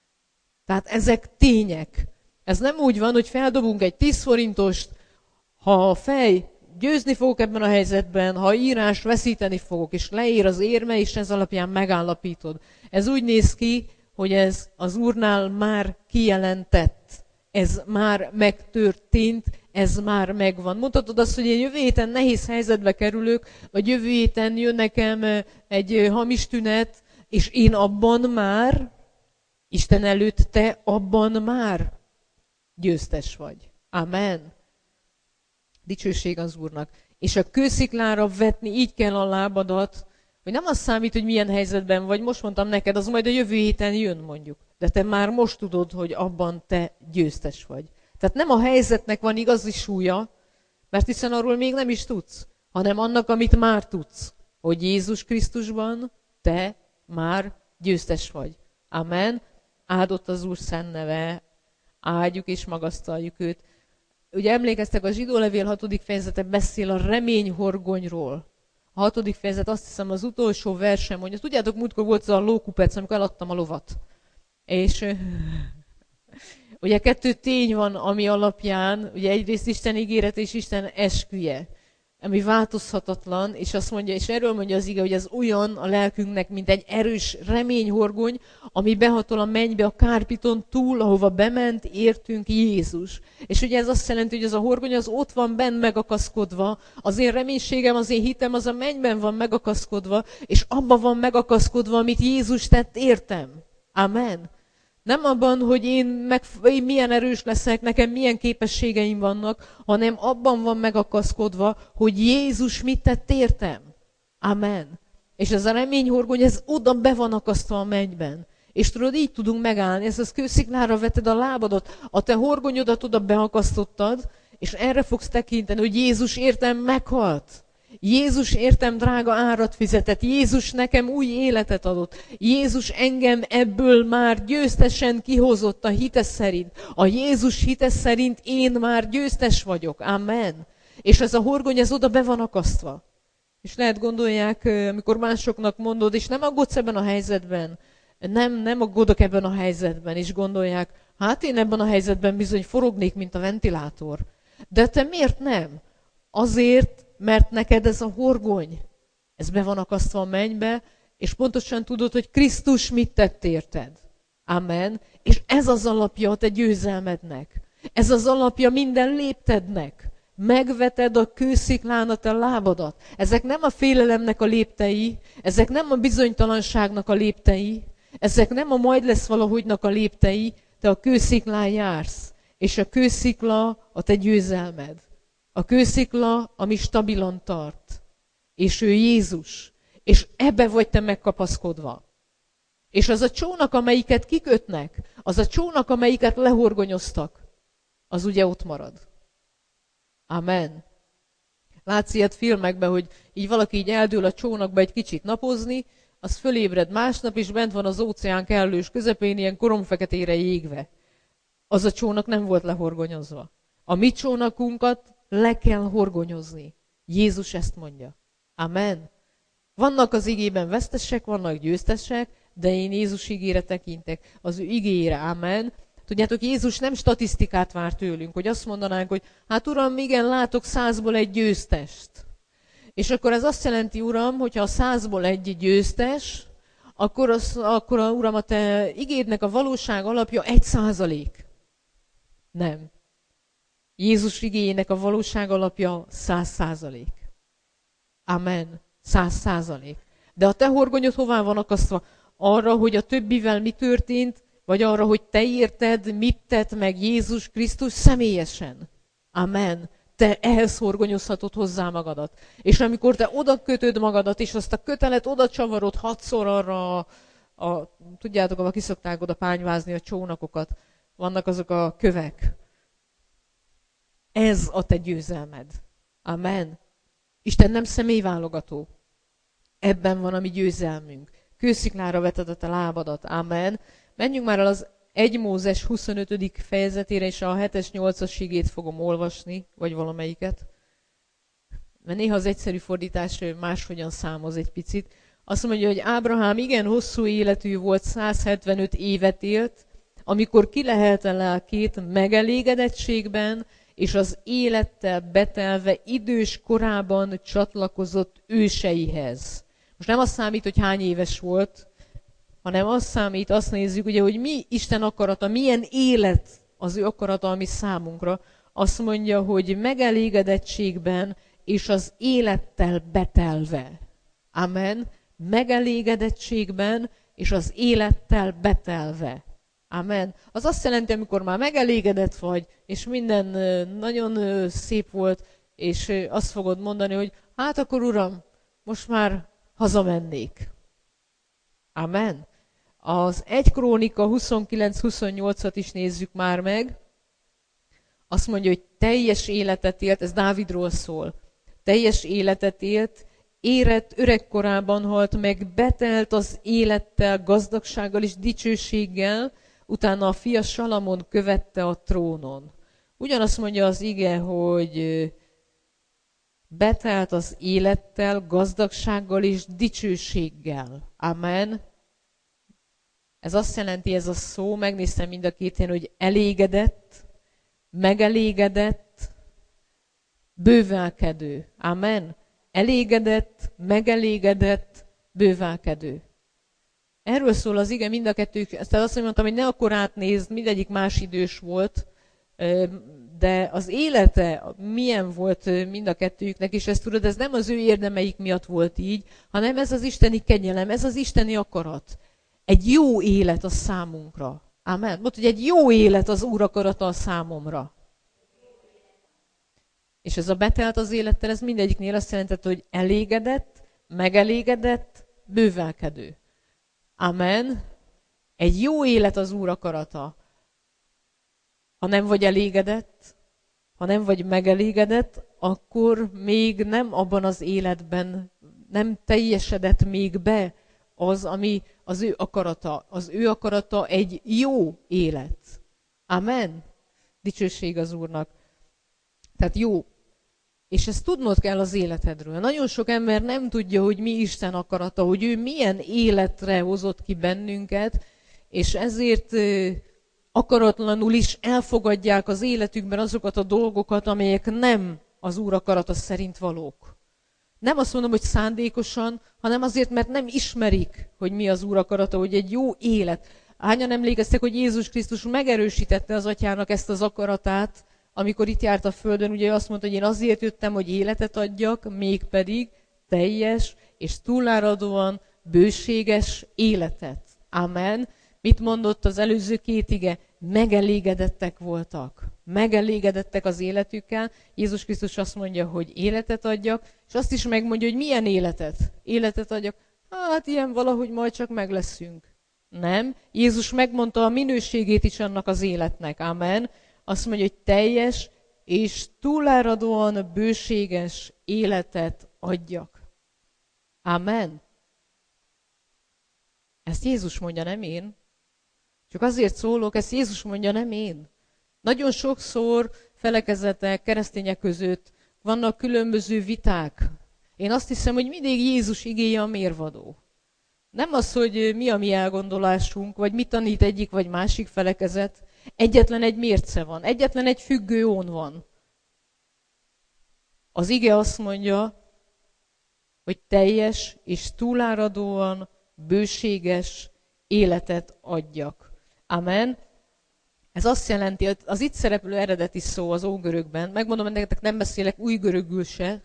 Tehát ezek tények. Ez nem úgy van, hogy feldobunk egy tíz forintost, ha a fej, győzni fogok ebben a helyzetben, ha írás, veszíteni fogok, és leír az érme, és ez alapján megállapítod. Ez úgy néz ki, hogy ez az Úrnál már kijelentett. Ez már megtörtént, ez már megvan. Mondhatod azt, hogy én jövő héten nehéz helyzetbe kerülök, vagy jövő héten jön nekem egy hamis tünet, és én abban már, Isten előtt te abban már győztes vagy. Amen. Dicsőség az Úrnak. És a kősziklára vetni így kell a lábadat, hogy nem az számít, hogy milyen helyzetben vagy, most mondtam neked, az majd a jövő héten jön mondjuk. De te már most tudod, hogy abban te győztes vagy. Tehát nem a helyzetnek van igazi súlya, mert hiszen arról még nem is tudsz, hanem annak, amit már tudsz, hogy Jézus Krisztusban te már győztes vagy. Amen. Áldott az Úr szent neve, áldjuk és magasztaljuk őt. Ugye emlékeztek, a zsidó levél hatodik fejezete beszél a reményhorgonyról. A hatodik fejezet, azt hiszem, az utolsó versen mondja. Tudjátok, múltkor volt az a lókupec, amikor eladtam a lovat. És ugye kettő tény van, ami alapján, ugye egyrészt Isten ígéret és Isten esküje, ami változhatatlan, és azt mondja, és erről mondja az ige, hogy ez olyan a lelkünknek, mint egy erős reményhorgony, ami behatol a mennybe a kárpiton túl, ahova bement, értünk Jézus. És ugye ez azt jelenti, hogy az a horgony az ott van benn megakaszkodva, az én reménységem, az én hitem az a mennyben van megakaszkodva, és abban van megakaszkodva, amit Jézus tett értem. Amen. Nem abban, hogy én, meg, én milyen erős leszek, nekem milyen képességeim vannak, hanem abban van megakaszkodva, hogy Jézus mit tett értem. Amen. És ez a reményhorgony, ez oda be van akasztva a mennyben. És tudod, így tudunk megállni. Ez az kősziklára veted a lábadat, a te horgonyodat oda beakasztottad, és erre fogsz tekinteni, hogy Jézus értem meghalt. Jézus értem drága árat fizetett, Jézus nekem új életet adott, Jézus engem ebből már győztesen kihozott a hite szerint. A Jézus hite szerint én már győztes vagyok. Amen. És ez a horgony, ez oda be van akasztva. És lehet gondolják, amikor másoknak mondod, és nem aggódsz ebben a helyzetben, nem, nem aggódok ebben a helyzetben, és gondolják, hát én ebben a helyzetben bizony forognék, mint a ventilátor. De te miért nem? Azért, mert neked ez a horgony, ez be van akasztva a mennybe, és pontosan tudod, hogy Krisztus mit tett érted. Amen. És ez az alapja a te győzelmednek. Ez az alapja minden léptednek. Megveted a kősziklán a te lábadat. Ezek nem a félelemnek a léptei, ezek nem a bizonytalanságnak a léptei, ezek nem a majd lesz valahogynak a léptei, te a kősziklán jársz. És a kőszikla a te győzelmed. A kőszikla, ami stabilan tart. És ő Jézus. És ebbe vagy te megkapaszkodva. És az a csónak, amelyiket kikötnek, az a csónak, amelyiket lehorgonyoztak, az ugye ott marad. Amen. Látsz ilyet filmekben, hogy így valaki így eldől a csónakba egy kicsit napozni, az fölébred másnap, és bent van az óceán kellős közepén, ilyen koromfeketére jégve. Az a csónak nem volt lehorgonyozva. A mi csónakunkat le kell horgonyozni. Jézus ezt mondja. Amen. Vannak az igében vesztesek, vannak győztesek, de én Jézus igére tekintek, az ő igére. Amen. Tudjátok, Jézus nem statisztikát vár tőlünk, hogy azt mondanánk, hogy hát Uram, igen, látok százból egy győztest. És akkor ez azt jelenti, Uram, hogyha a százból egy győztes, akkor, az, akkor a, Uram, a te igédnek a valóság alapja egy százalék. Nem. Jézus igéjének a valóság alapja száz százalék. Amen. Száz százalék. De a te horgonyod hová van akasztva? Arra, hogy a többivel mi történt, vagy arra, hogy te érted, mit tett meg Jézus Krisztus személyesen. Amen. Te ehhez horgonyozhatod hozzá magadat. És amikor te oda kötöd magadat, és azt a kötelet oda csavarod hatszor arra, a, a, tudjátok, ahol kiszokták oda pányvázni a csónakokat, vannak azok a kövek. Ez a te győzelmed. Amen. Isten nem személyválogató. Ebben van a mi győzelmünk. Kősziklára veted a te lábadat. Amen. Menjünk már el az egy Mózes huszonötödik fejezetére, és a hetes nyolcas igét fogom olvasni, vagy valamelyiket. Mert néha az egyszerű fordítás máshogyan számoz egy picit. Azt mondja, hogy Ábrahám igen hosszú életű volt, száz hetvenöt évet élt, amikor kilehelte lelkét megelégedettségben, és az élettel betelve idős korában csatlakozott őseihez. Most nem azt számít, hogy hány éves volt, hanem azt számít, azt nézzük, ugye, hogy mi Isten akarata, milyen élet az ő akarata, ami számunkra. Azt mondja, hogy megelégedettségben és az élettel betelve. Amen. Megelégedettségben és az élettel betelve. Amen. Az azt jelenti, amikor már megelégedett vagy, és minden nagyon szép volt, és azt fogod mondani, hogy hát akkor Uram, most már hazamennék. Amen. Az egy Krónika huszonkilenc huszonnyolcat is nézzük már meg. Azt mondja, hogy teljes életet élt, ez Dávidról szól. Teljes életet élt, érett, öregkorában halt meg, betelt az élettel, gazdagsággal és dicsőséggel, utána a fia Salamon követte a trónon. Ugyanazt mondja az ige, hogy betelt az élettel, gazdagsággal és dicsőséggel. Amen. Ez azt jelenti, ez a szó, megnéztem mind a két helyen, hogy elégedett, megelégedett, bővelkedő. Amen. Elégedett, megelégedett, bővelkedő. Erről szól az ige mind a kettők. Tehát azt mondtam, hogy ne akkor átnézd, mindegyik más idős volt, de az élete milyen volt mind a kettőjüknek, és ezt tudod, ez nem az ő érdemeik miatt volt így, hanem ez az isteni kegyelem, ez az isteni akarat. Egy jó élet a számunkra. Amen. Mondta, hogy egy jó élet az Úr akarata a számomra. És ez a betelt az élettel, ez mindegyiknél azt jelentette, hogy elégedett, megelégedett, bővelkedő. Amen. Egy jó élet az Úr akarata. Ha nem vagy elégedett, ha nem vagy megelégedett, akkor még nem abban az életben, nem teljesedett még be az, ami az ő akarata. Az ő akarata egy jó élet. Amen. Dicsőség az Úrnak. Tehát jó. És ezt tudnod kell az életedről. Nagyon sok ember nem tudja, hogy mi Isten akarata, hogy ő milyen életre hozott ki bennünket, és ezért akaratlanul is elfogadják az életükben azokat a dolgokat, amelyek nem az Úr akarata szerint valók. Nem azt mondom, hogy szándékosan, hanem azért, mert nem ismerik, hogy mi az Úr akarata, hogy egy jó élet. Hányan emlékeztek, hogy Jézus Krisztus megerősítette az Atyának ezt az akaratát amikor itt járt a földön, ugye azt mondta, hogy én azért jöttem, hogy életet adjak, mégpedig teljes és túláradóan bőséges életet. Amen. Mit mondott az előző két ige? Megelégedettek voltak. Megelégedettek az életükkel. Jézus Krisztus azt mondja, hogy életet adjak, és azt is megmondja, hogy milyen életet. Életet adjak. Hát ilyen valahogy majd csak meg leszünk. Nem. Jézus megmondta a minőségét is annak az életnek. Amen. Azt mondja, hogy teljes és túláradóan bőséges életet adjak. Amen. Ezt Jézus mondja, nem én. Csak azért szólok, ezt Jézus mondja, nem én. Nagyon sokszor felekezetek, keresztények között vannak különböző viták. Én azt hiszem, hogy mindig Jézus igéje a mérvadó. Nem az, hogy mi a mi elgondolásunk, vagy mit tanít egyik vagy másik felekezet. Egyetlen egy mérce van, egyetlen egy függő ón van. Az ige azt mondja, hogy teljes és túláradóan bőséges életet adjak. Amen. Ez azt jelenti, az itt szereplő eredeti szó az ógörögben, megmondom nektek, nem beszélek új görögül se,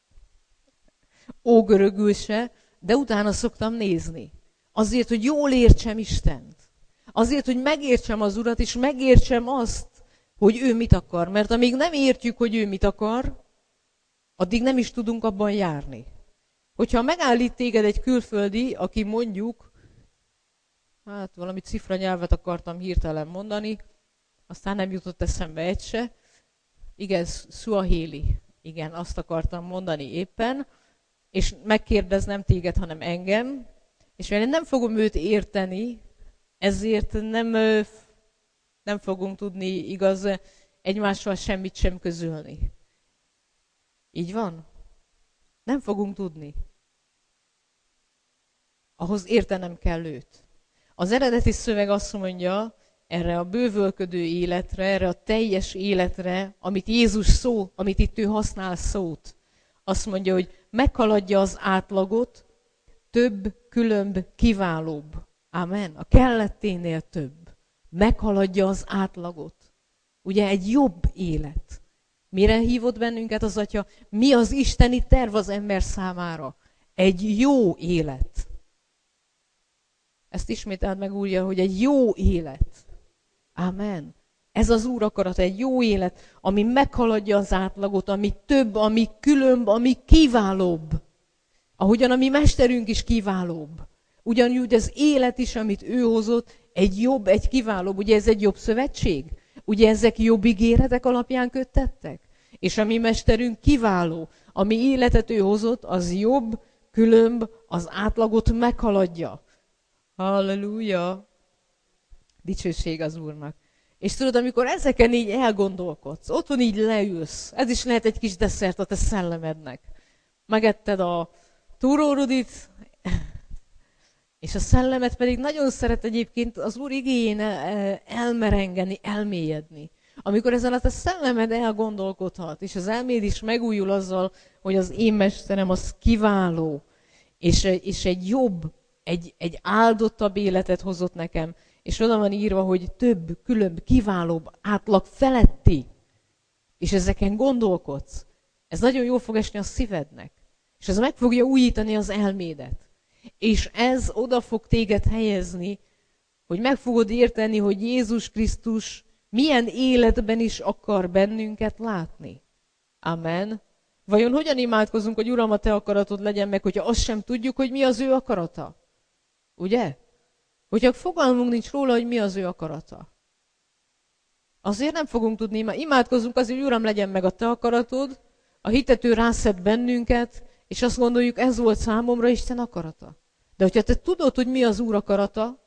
ógörögül se, de utána szoktam nézni. Azért, hogy jól értsem Istent. Azért, hogy megértsem az Urat, és megértsem azt, hogy ő mit akar. Mert amíg nem értjük, hogy ő mit akar, addig nem is tudunk abban járni. Hogyha megállít téged egy külföldi, aki mondjuk, hát valami cifra nyelvet akartam hirtelen mondani, aztán nem jutott eszembe egy se. Igen, Suaheli. Igen, azt akartam mondani éppen. És megkérdez nem téged, hanem engem. És mert én nem fogom őt érteni, ezért nem, nem fogunk tudni igaz egymással semmit sem közölni. Így van? Nem fogunk tudni. Ahhoz értenem kell őt. Az eredeti szöveg azt mondja, erre a bővölködő életre, erre a teljes életre, amit Jézus szó, amit itt ő használ szót, azt mondja, hogy meghaladja az átlagot, több, különb, kiválóbb. Amen. A kelletténél több. Meghaladja az átlagot. Ugye egy jobb élet. Mire hívott bennünket az Atya? Mi az isteni terv az ember számára? Egy jó élet. Ezt ismételd meg újra, hogy egy jó élet. Amen. Ez az Úr akarata, egy jó élet, ami meghaladja az átlagot, ami több, ami különb, ami kiválóbb. Ahogyan a mi mesterünk is kiválóbb. Ugyanúgy az élet is, amit ő hozott, egy jobb, egy kiválóbb. Ugye ez egy jobb szövetség? Ugye ezek jobb ígéretek alapján köttettek? És a mi mesterünk kiváló. Ami életet ő hozott, az jobb, különb, az átlagot meghaladja. Halleluja! Dicsőség az Úrnak. És tudod, amikor ezeken így elgondolkodsz, otthon így leülsz, ez is lehet egy kis desszert a te szellemednek. Megetted a túrórudit, és a szellemet pedig nagyon szeret egyébként az Úr igéjén elmerengeni, elmélyedni. Amikor ezen a te szellemed elgondolkodhat, és az elméd is megújul azzal, hogy az én mesterem az kiváló, és, és egy jobb, egy, egy áldottabb életet hozott nekem, és oda van írva, hogy több, különb, kiválóbb, átlag feletti. És ezeken gondolkodsz. Ez nagyon jól fog esni a szívednek. És ez meg fogja újítani az elmédet. És ez oda fog téged helyezni, hogy meg fogod érteni, hogy Jézus Krisztus milyen életben is akar bennünket látni. Amen. Vajon hogyan imádkozunk, hogy Uram, a te akaratod legyen meg, hogyha azt sem tudjuk, hogy mi az ő akarata? Ugye? Hogyha fogalmunk nincs róla, hogy mi az ő akarata. Azért nem fogunk tudni imádkozni. Imádkozunk azért, hogy Uram, legyen meg a te akaratod, a hitető rászed bennünket, és azt gondoljuk, ez volt számomra Isten akarata. De hogyha te tudod, hogy mi az Úr akarata,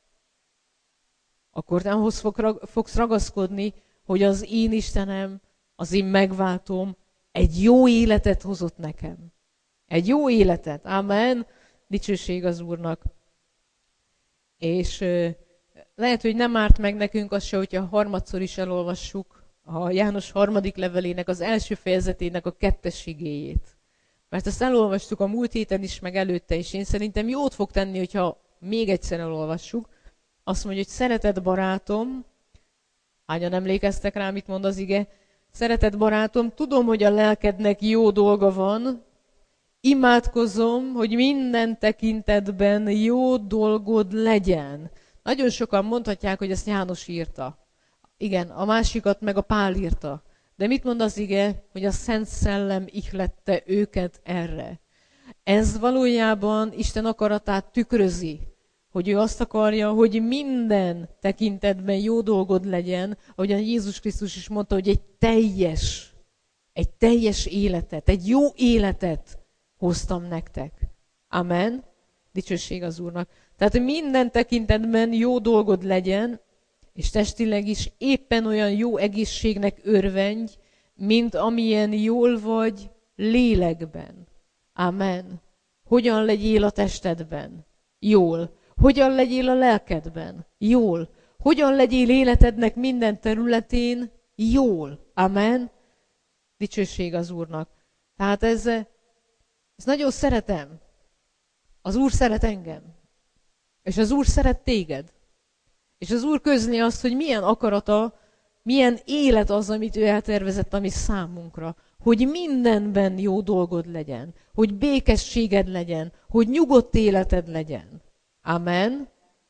akkor nem ahhoz fogsz ragaszkodni, hogy az én Istenem, az én megváltóm egy jó életet hozott nekem. Egy jó életet. Amen. Dicsőség az Úrnak. És lehet, hogy nem árt meg nekünk az se, hogyha harmadszor is elolvassuk a János harmadik levelének az első fejezetének a kettes igéjét. Mert ezt elolvastuk a múlt héten is, meg előtte is. Én szerintem jót fog tenni, hogyha még egyszer elolvassuk. Azt mondja, hogy szeretett barátom, hányan emlékeztek rá, mit mond az ige, szeretett barátom, tudom, hogy a lelkednek jó dolga van, imádkozom, hogy minden tekintetben jó dolgod legyen. Nagyon sokan mondhatják, hogy ezt János írta. Igen, a másikat meg a Pál írta. De mit mond az ige, hogy a Szent Szellem ihlette őket erre? Ez valójában Isten akaratát tükrözi, hogy ő azt akarja, hogy minden tekintetben jó dolgod legyen, ahogyan Jézus Krisztus is mondta, hogy egy teljes, egy teljes életet, egy jó életet hoztam nektek. Amen. Dicsőség az Úrnak. Tehát minden tekintetben jó dolgod legyen, és testileg is éppen olyan jó egészségnek örvendj, mint amilyen jól vagy lélekben. Amen. Hogyan legyél a testedben? Jól. Hogyan legyél a lelkedben? Jól. Hogyan legyél életednek minden területén? Jól. Amen. Dicsőség az Úrnak. Tehát ez, ezt nagyon szeretem. Az Úr szeret engem. És az Úr szeret téged. És az Úr közli azt, hogy milyen akarata, milyen élet az, amit ő eltervezett a mi számunkra. Hogy mindenben jó dolgod legyen. Hogy békességed legyen. Hogy nyugodt életed legyen. Amen.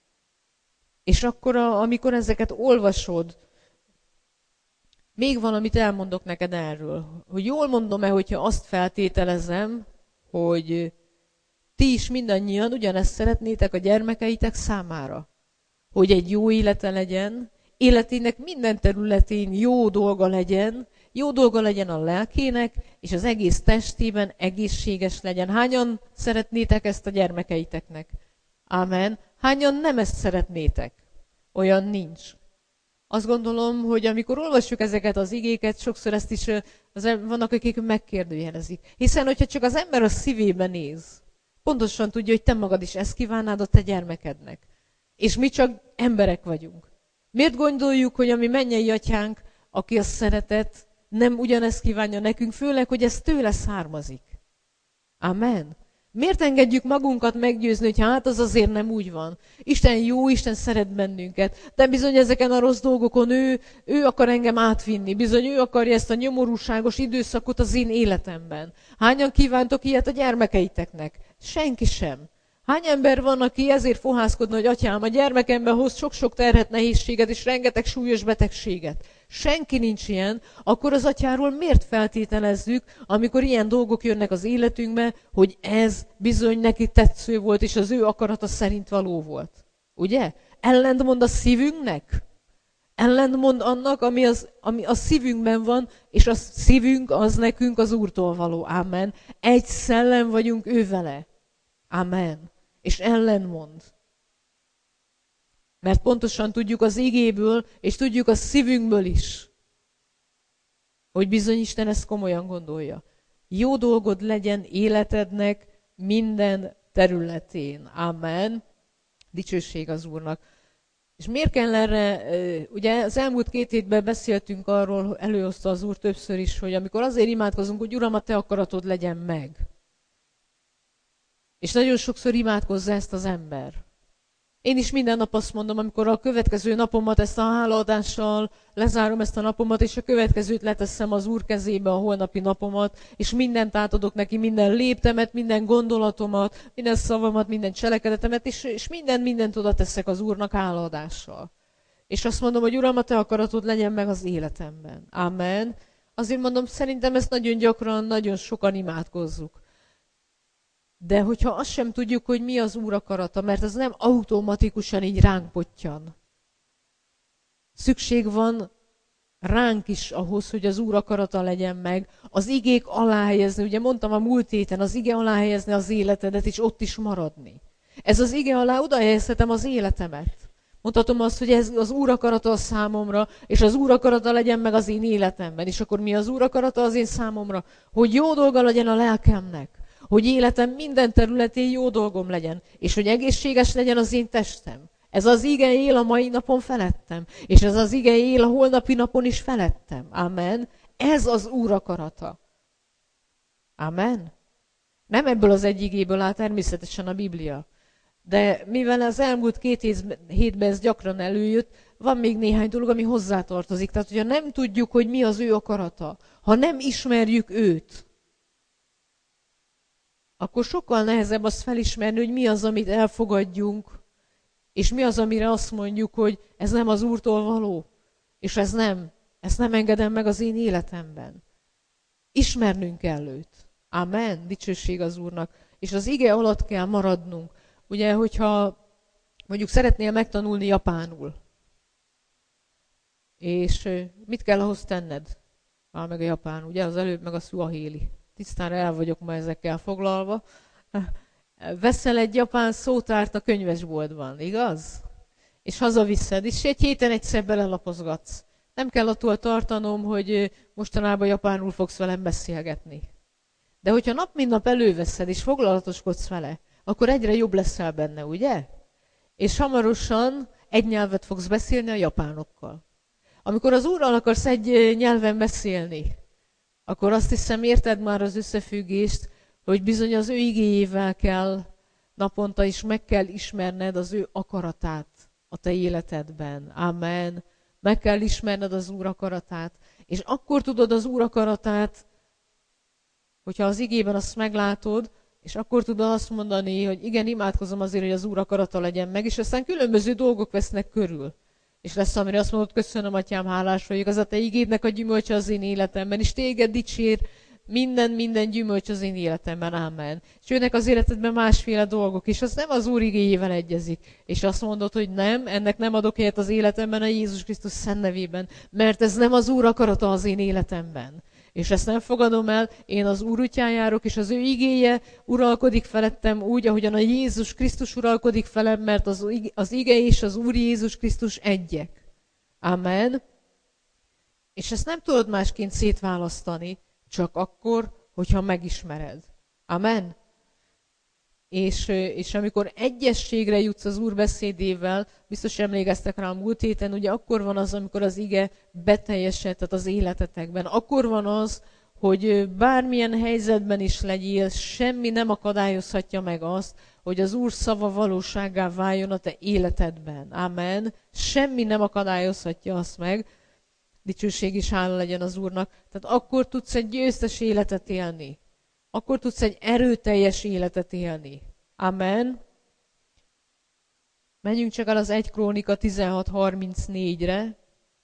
És akkor, amikor ezeket olvasod, még valamit elmondok neked erről. Hogy jól mondom-e, hogyha azt feltételezem, hogy ti is mindannyian ugyanezt szeretnétek a gyermekeitek számára. Hogy egy jó élete legyen, életének minden területén jó dolga legyen, jó dolga legyen a lelkének, és az egész testében egészséges legyen. Hányan szeretnétek ezt a gyermekeiteknek? Amen. Hányan nem ezt szeretnétek? Olyan nincs. Azt gondolom, hogy amikor olvassuk ezeket az igéket, sokszor ezt is az, vannak, akik megkérdőjelezik. Hiszen, hogyha csak az ember a szívébe néz, pontosan tudja, hogy te magad is ezt kívánnád a te gyermekednek. És mi csak emberek vagyunk. Miért gondoljuk, hogy a mi mennyei atyánk, aki a szeretet, nem ugyanezt kívánja nekünk, főleg, hogy ez tőle származik? Amen. Miért engedjük magunkat meggyőzni, hogy hát az azért nem úgy van? Isten jó, Isten szeret bennünket, de bizony ezeken a rossz dolgokon ő, ő akar engem átvinni, bizony ő akarja ezt a nyomorúságos időszakot az én életemben. Hányan kívántok ilyet a gyermekeiteknek? Senki sem. Hány ember van, aki ezért fohászkodna, hogy atyám, a gyermekemben hoz sok-sok terhet, nehézséget és rengeteg súlyos betegséget. Senki nincs ilyen, akkor az atyáról miért feltételezzük, amikor ilyen dolgok jönnek az életünkbe, hogy ez bizony neki tetsző volt, és az ő akarata szerint való volt. Ugye? Ellentmond a szívünknek? Ellentmond annak, ami, az, ami a szívünkben van, és a szívünk az nekünk az Úrtól való. Amen. Egy szellem vagyunk ő vele. Amen. És ellenmond. Mert pontosan tudjuk az igéből, és tudjuk a szívünkből is, hogy bizony Isten ezt komolyan gondolja. Jó dolgod legyen életednek minden területén. Amen. Dicsőség az Úrnak. És miért kell erre, ugye az elmúlt két hétben beszéltünk arról, előhozta az Úr többször is, hogy amikor azért imádkozunk, hogy Uram, a te akaratod legyen meg. És nagyon sokszor imádkozza ezt az ember. Én is minden nap azt mondom, amikor a következő napomat, ezt a hálaadással lezárom ezt a napomat, és a következőt leteszem az Úr kezébe, a holnapi napomat, és mindent átadok neki, minden léptemet, minden gondolatomat, minden szavamat, minden cselekedetemet, és, és minden, mindent oda teszek az Úrnak hálaadással. És azt mondom, hogy Uram, a te akaratod legyen meg az életemben. Amen. Azért mondom, szerintem ezt nagyon gyakran, nagyon sokan imádkozzuk. De hogyha azt sem tudjuk, hogy mi az Úr akarata, mert ez nem automatikusan így ránk pottyan. Szükség van ránk is ahhoz, hogy az Úr akarata legyen meg, az igék alá helyezni, ugye mondtam a múlt héten, az ige alá helyezni az életedet, és ott is maradni. Ez az ige alá oda helyezhetem az életemet. Mondhatom azt, hogy ez az Úr akarata a számomra, és az Úr akarata legyen meg az én életemben. És akkor mi az Úr akarata az én számomra? Hogy jó dolga legyen a lelkemnek. Hogy életem minden területén jó dolgom legyen, és hogy egészséges legyen az én testem. Ez az ige él a mai napon felettem, és ez az ige él a holnapi napon is felettem. Amen. Ez az Úr akarata. Amen. Nem ebből az egy igéből áll természetesen a Biblia. De mivel az elmúlt két hétben ez gyakran előjött, van még néhány dolog, ami hozzátartozik. Tehát, hogyha nem tudjuk, hogy mi az ő akarata, ha nem ismerjük őt, akkor sokkal nehezebb azt felismerni, hogy mi az, amit elfogadjunk, és mi az, amire azt mondjuk, hogy ez nem az Úrtól való, és ez nem, ezt nem engedem meg az én életemben. Ismernünk kell őt. Amen. Dicsőség az Úrnak. És az ige alatt kell maradnunk. Ugye, hogyha mondjuk szeretnél megtanulni japánul, és mit kell ahhoz tenned? Már meg a japán, ugye? Az előbb meg a szuahéli. Tisztára el vagyok ma ezekkel foglalva. Veszel egy japán szótárt a könyvesboltban, igaz? És hazaviszed, és egy héten egyszer belelapozgatsz. Nem kell attól tartanom, hogy mostanában japánul fogsz velem beszélgetni. De hogyha nap mint nap előveszed, és foglalatoskodsz vele, akkor egyre jobb leszel benne, ugye? És hamarosan egy nyelvet fogsz beszélni a japánokkal. Amikor az Úrral akarsz egy nyelven beszélni, akkor azt hiszem, érted már az összefüggést, hogy bizony az ő igéjével kell naponta is meg kell ismerned az ő akaratát a te életedben. Amen. Meg kell ismerned az Úr akaratát. És akkor tudod az Úr akaratát, hogyha az igében azt meglátod, és akkor tudod azt mondani, hogy igen, imádkozom azért, hogy az Úr akarata legyen meg, és aztán különböző dolgok vesznek körül. És lesz, amire azt mondod, köszönöm, Atyám, hálás vagyok, az a te igédnek a gyümölcse az én életemben, és téged dicsér minden, minden gyümölcs az én életemben, ámen. És jönnek az életedben másféle dolgok, és az nem az Úr igéjével egyezik. És azt mondod, hogy nem, ennek nem adok helyet az életemben a Jézus Krisztus szent nevében, mert ez nem az Úr akarata az én életemben. És ezt nem fogadom el, én az Úr útján járok, és az ő igéje uralkodik felettem úgy, ahogyan a Jézus Krisztus uralkodik felem, mert az, az ige és az Úr Jézus Krisztus egyek. Amen. És ezt nem tudod másként szétválasztani, csak akkor, hogyha megismered. Amen. És, és amikor egyességre jutsz az Úr beszédével, biztos emlékeztek rá a múlt héten, ugye akkor van az, amikor az ige beteljesedett az életetekben. Akkor van az, hogy bármilyen helyzetben is legyél, semmi nem akadályozhatja meg azt, hogy az Úr szava valósággá váljon a te életedben. Amen. Semmi nem akadályozhatja azt meg. Dicsőség is hála legyen az Úrnak. Tehát akkor tudsz egy győztes életet élni. Akkor tudsz egy erőteljes életet élni. Amen. Menjünk csak el az egy Krónika tizenhat harmincnégyre.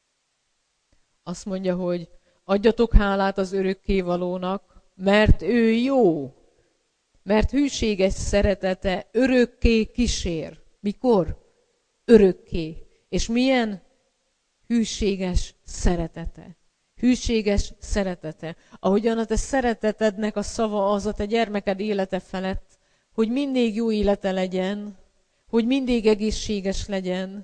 Azt mondja, hogy adjatok hálát az örökkévalónak, mert ő jó, mert hűséges szeretete örökké kísér. Mikor? Örökké. És milyen? Hűséges szeretete. Hűséges szeretete. Ahogyan a te szeretetednek a szava az a te gyermeked élete felett, hogy mindig jó élete legyen, hogy mindig egészséges legyen.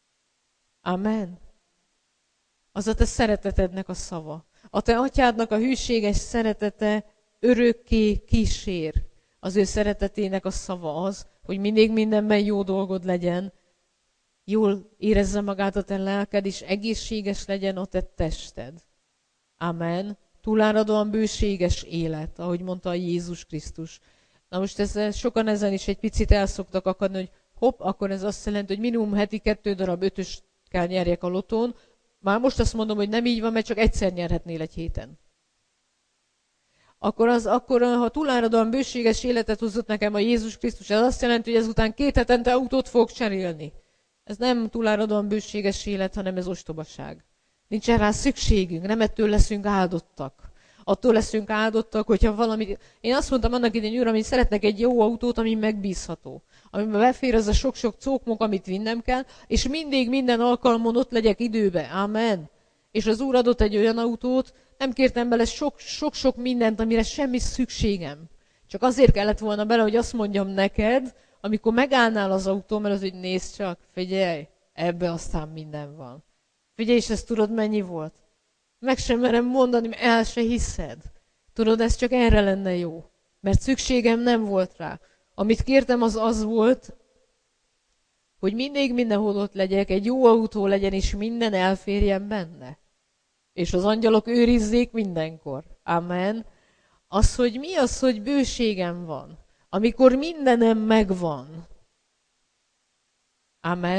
Amen. Az a te szeretetednek a szava. A te atyádnak a hűséges szeretete örökké kísér. Az ő szeretetének a szava az, hogy mindig mindenben jó dolgod legyen, jól érezze magát a te lelked, és egészséges legyen a te tested. Amen. Túláradóan bőséges élet, ahogy mondta a Jézus Krisztus. Na most ezzel, sokan ezen is egy picit el szoktak akadni, hogy hopp, akkor ez azt jelenti, hogy minimum heti kettő darab ötös kell nyerjek a lotón. Már most azt mondom, hogy nem így van, mert csak egyszer nyerhetnél egy héten. Akkor, az, akkor ha túláradóan bőséges életet hozott nekem a Jézus Krisztus, ez azt jelenti, hogy ezután két hetente autót fogok cserélni. Ez nem túláradóan bőséges élet, hanem ez ostobaság. Nincsen rá szükségünk, nem ettől leszünk áldottak. Attól leszünk áldottak, hogyha valami... Én azt mondtam annak idején, Uram, hogy szeretnek egy jó autót, ami megbízható. Amiben befér az a sok-sok cókmok, amit vinnem kell, és mindig minden alkalmon ott legyek időbe. Amen. És az Úr adott egy olyan autót, nem kértem bele sok-sok mindent, amire semmi szükségem. Csak azért kellett volna bele, hogy azt mondjam neked, amikor megállnál az autó, mert az, hogy nézd csak, figyelj, ebbe aztán minden van. Figyelj, és ezt tudod, mennyi volt? Meg sem merem mondani, mert el se hiszed. Tudod, ez csak erre lenne jó. Mert szükségem nem volt rá. Amit kértem, az az volt, hogy mindig mindenhol ott legyek, egy jó autó legyen, és minden elférjen benne. És az angyalok őrizzék mindenkor. Amen. Az, hogy mi az, hogy bőségem van. Amikor mindenem megvan. Amen.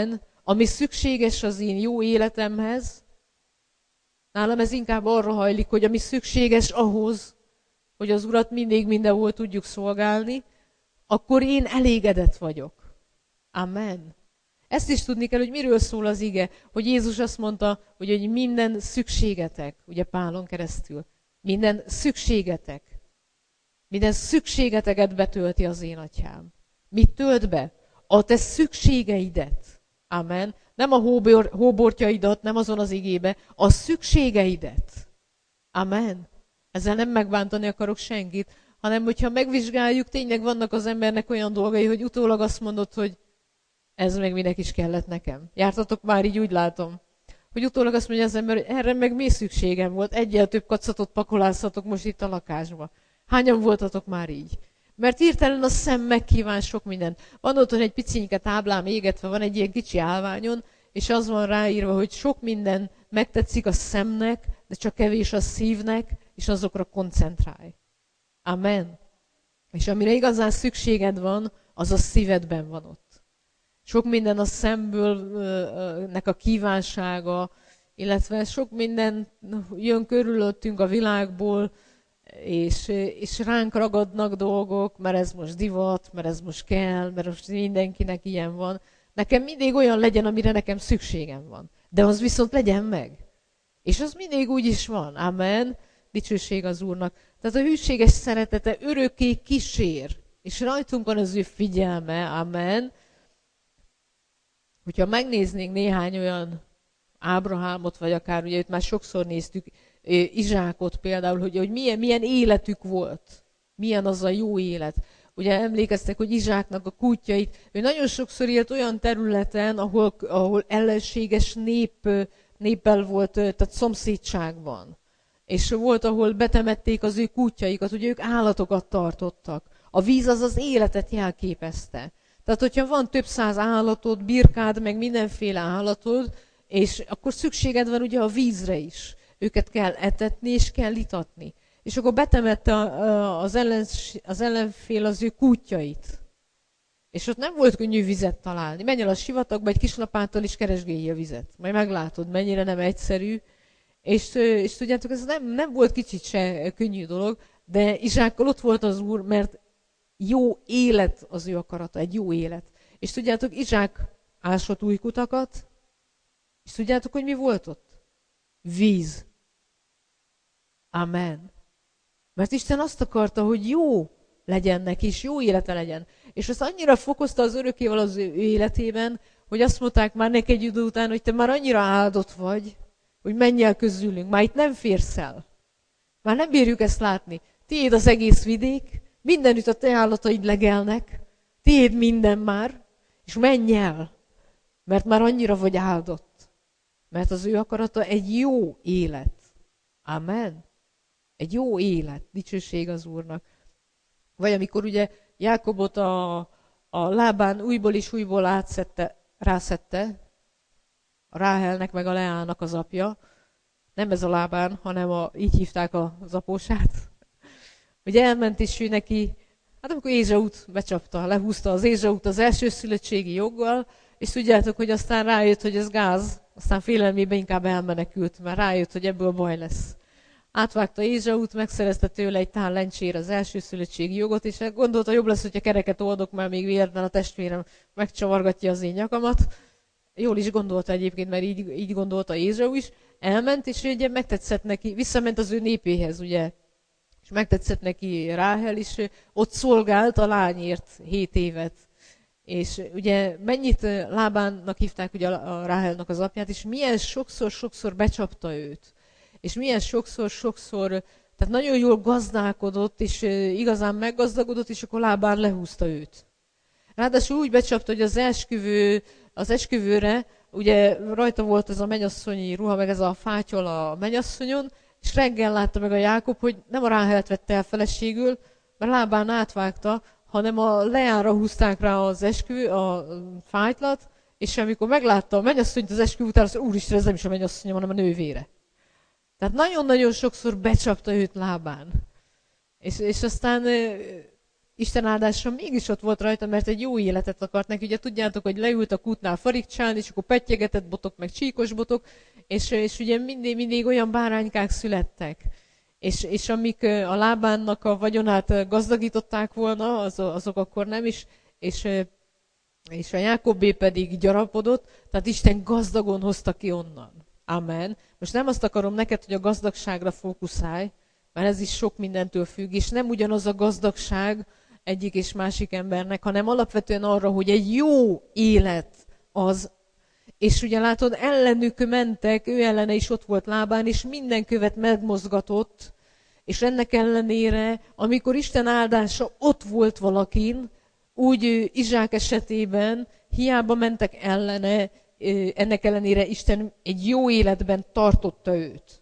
ami szükséges az én jó életemhez, nálam ez inkább arra hajlik, hogy ami szükséges ahhoz, hogy az Urat mindig mindenhol tudjuk szolgálni, akkor én elégedett vagyok. Amen. Ezt is tudni kell, hogy miről szól az ige, hogy Jézus azt mondta, hogy, hogy minden szükségetek, ugye Pálon keresztül, minden szükségetek, minden szükségeteket betölti az én atyám. Mit tölt be? A te szükségeidet. Amen. Nem a hóbor, hóbortjaidat, nem azon az igébe, a szükségeidet. Amen. Ezzel nem megbántani akarok senkit, hanem hogyha megvizsgáljuk, tényleg vannak az embernek olyan dolgai, hogy utólag azt mondod, hogy ez meg minek is kellett nekem. Jártatok már így, úgy látom. Hogy utólag azt mondja az ember, hogy erre meg mi szükségem volt, egyel több kacatot pakolázhatok most itt a lakásba. Hányan voltatok már így? Mert hirtelen a szem megkíván sok mindent. Van otthon egy picinke táblám égetve, van egy ilyen kicsi állványon, és az van ráírva, hogy sok minden megtetszik a szemnek, de csak kevés a szívnek, és azokra koncentrálj. Amen. És amire igazán szükséged van, az a szívedben van ott. Sok minden a szemből nek a kívánsága, illetve sok minden jön körülöttünk a világból, és, és ránk ragadnak dolgok, mert ez most divat, mert ez most kell, mert most mindenkinek ilyen van. Nekem mindig olyan legyen, amire nekem szükségem van. De az viszont legyen meg. És az mindig úgy is van. Amen. Dicsőség az Úrnak. Tehát a hűséges szeretete örökké kísér, és rajtunk van az ő figyelme. Amen. Hogyha megnéznénk néhány olyan Ábrahámot, vagy akár, ugye őt már sokszor néztük, Izsákot például, hogy, hogy milyen, milyen életük volt. Milyen az a jó élet. Ugye emlékeztek, hogy Izsáknak a kútjait, ő nagyon sokszor élt olyan területen, ahol, ahol ellenséges nép, néppel volt, tehát szomszédságban. És volt, ahol betemették az ő kútjaikat, ugye ők állatokat tartottak. A víz az az életet jelképezte. Tehát, hogyha van több száz állatod, birkád, meg mindenféle állatod, és akkor szükséged van ugye a vízre is. Őket kell etetni, és kell itatni. És akkor betemette az, ellen, az ellenfél az ő kútjait. És ott nem volt könnyű vizet találni. Menj el a sivatagba egy kis lapáttal, és keresgélj a vizet. Majd meglátod, mennyire nem egyszerű. És, és tudjátok, ez nem, nem volt kicsit se könnyű dolog, de Izsákkal ott volt az Úr, mert jó élet az ő akarata, egy jó élet. És tudjátok, Izsák ásott új kutakat, és tudjátok, hogy mi volt ott? Víz. Amen. Mert Isten azt akarta, hogy jó legyen neki, és jó élete legyen. És azt annyira fokozta az örökkéval az ő életében, hogy azt mondták már neki egy idő után, hogy te már annyira áldott vagy, hogy menj el közülünk, már itt nem férsz el. Már nem bírjuk ezt látni. Tiéd az egész vidék, mindenütt a te állataid legelnek, tiéd minden már, és menj el, mert már annyira vagy áldott. Mert az ő akarata egy jó élet. Amen. Egy jó élet. Dicsőség az Úrnak. Vagy amikor ugye Jákobot a, a lábán újból és újból átszette, rászette, a Ráhelnek meg a Leának az apja. Nem ez a lábán, hanem a, így hívták az apósát. Ugye elment és ő neki, hát amikor Ézsaut becsapta, lehúzta az Ézsaut az elsőszülöttségi joggal, és tudjátok, hogy aztán rájött, hogy ez gáz, aztán félelmében inkább elmenekült, mert rájött, hogy ebből baj lesz. Átvágta Ézsaut, megszerezte tőle egy tál lencsére az elsőszülöttségi jogot, és gondolta, jobb lesz, hogyha kereket oldok, mert még véletlen a testvérem megcsavargatja az én nyakamat. Jól is gondolta egyébként, mert így, így gondolta Ézsau is. Elment, és ugye megtetszett neki, visszament az ő népéhez, ugye, és megtetszett neki Ráhel is, ott szolgált a lányért hét évet. És ugye mennyit Lábánnak hívták ugye a Ráhelnak az apját, és milyen sokszor-sokszor becsapta őt. És milyen sokszor-sokszor, tehát nagyon jól gazdálkodott, és igazán meggazdagodott, és akkor Lábán lehúzta őt. Ráadásul úgy becsapta, hogy az esküvő, az esküvőre, ugye rajta volt ez a mennyasszonyi ruha, meg ez a fátyol a mennyasszonyon, és reggel látta meg a Jákob, hogy nem a Ráhelt vette el feleségül, mert Lábán átvágta, hanem a Leára húzták rá az esküvő, a fájtlat, és amikor meglátta a mennyasszonyt az esküvő után, azt mondja, úristen, ez nem is a mennyasszonya, hanem a nővére. Tehát nagyon-nagyon sokszor becsapta őt Lábán. És, és aztán Isten áldása mégis ott volt rajta, mert egy jó életet akart neki. Ugye tudjátok, hogy leült a kútnál farigcsálni, és akkor pettyegetett botok, meg csíkos botok, és, és ugye mindig, mindig olyan báránykák születtek. És, és amik a Lábánnak a vagyonát gazdagították volna, az, azok akkor nem is, és, és a Jákobé pedig gyarapodott, tehát Isten gazdagon hozta ki onnan. Amen. Most nem azt akarom neked, hogy a gazdagságra fókuszálj, mert ez is sok mindentől függ, és nem ugyanaz a gazdagság egyik és másik embernek, hanem alapvetően arra, hogy egy jó élet az. És ugye látod, ellenük mentek, ő ellene is ott volt Lábán, és minden követ megmozgatott, és ennek ellenére, amikor Isten áldása ott volt valakin, úgy Izsák esetében hiába mentek ellene, ennek ellenére Isten egy jó életben tartotta őt.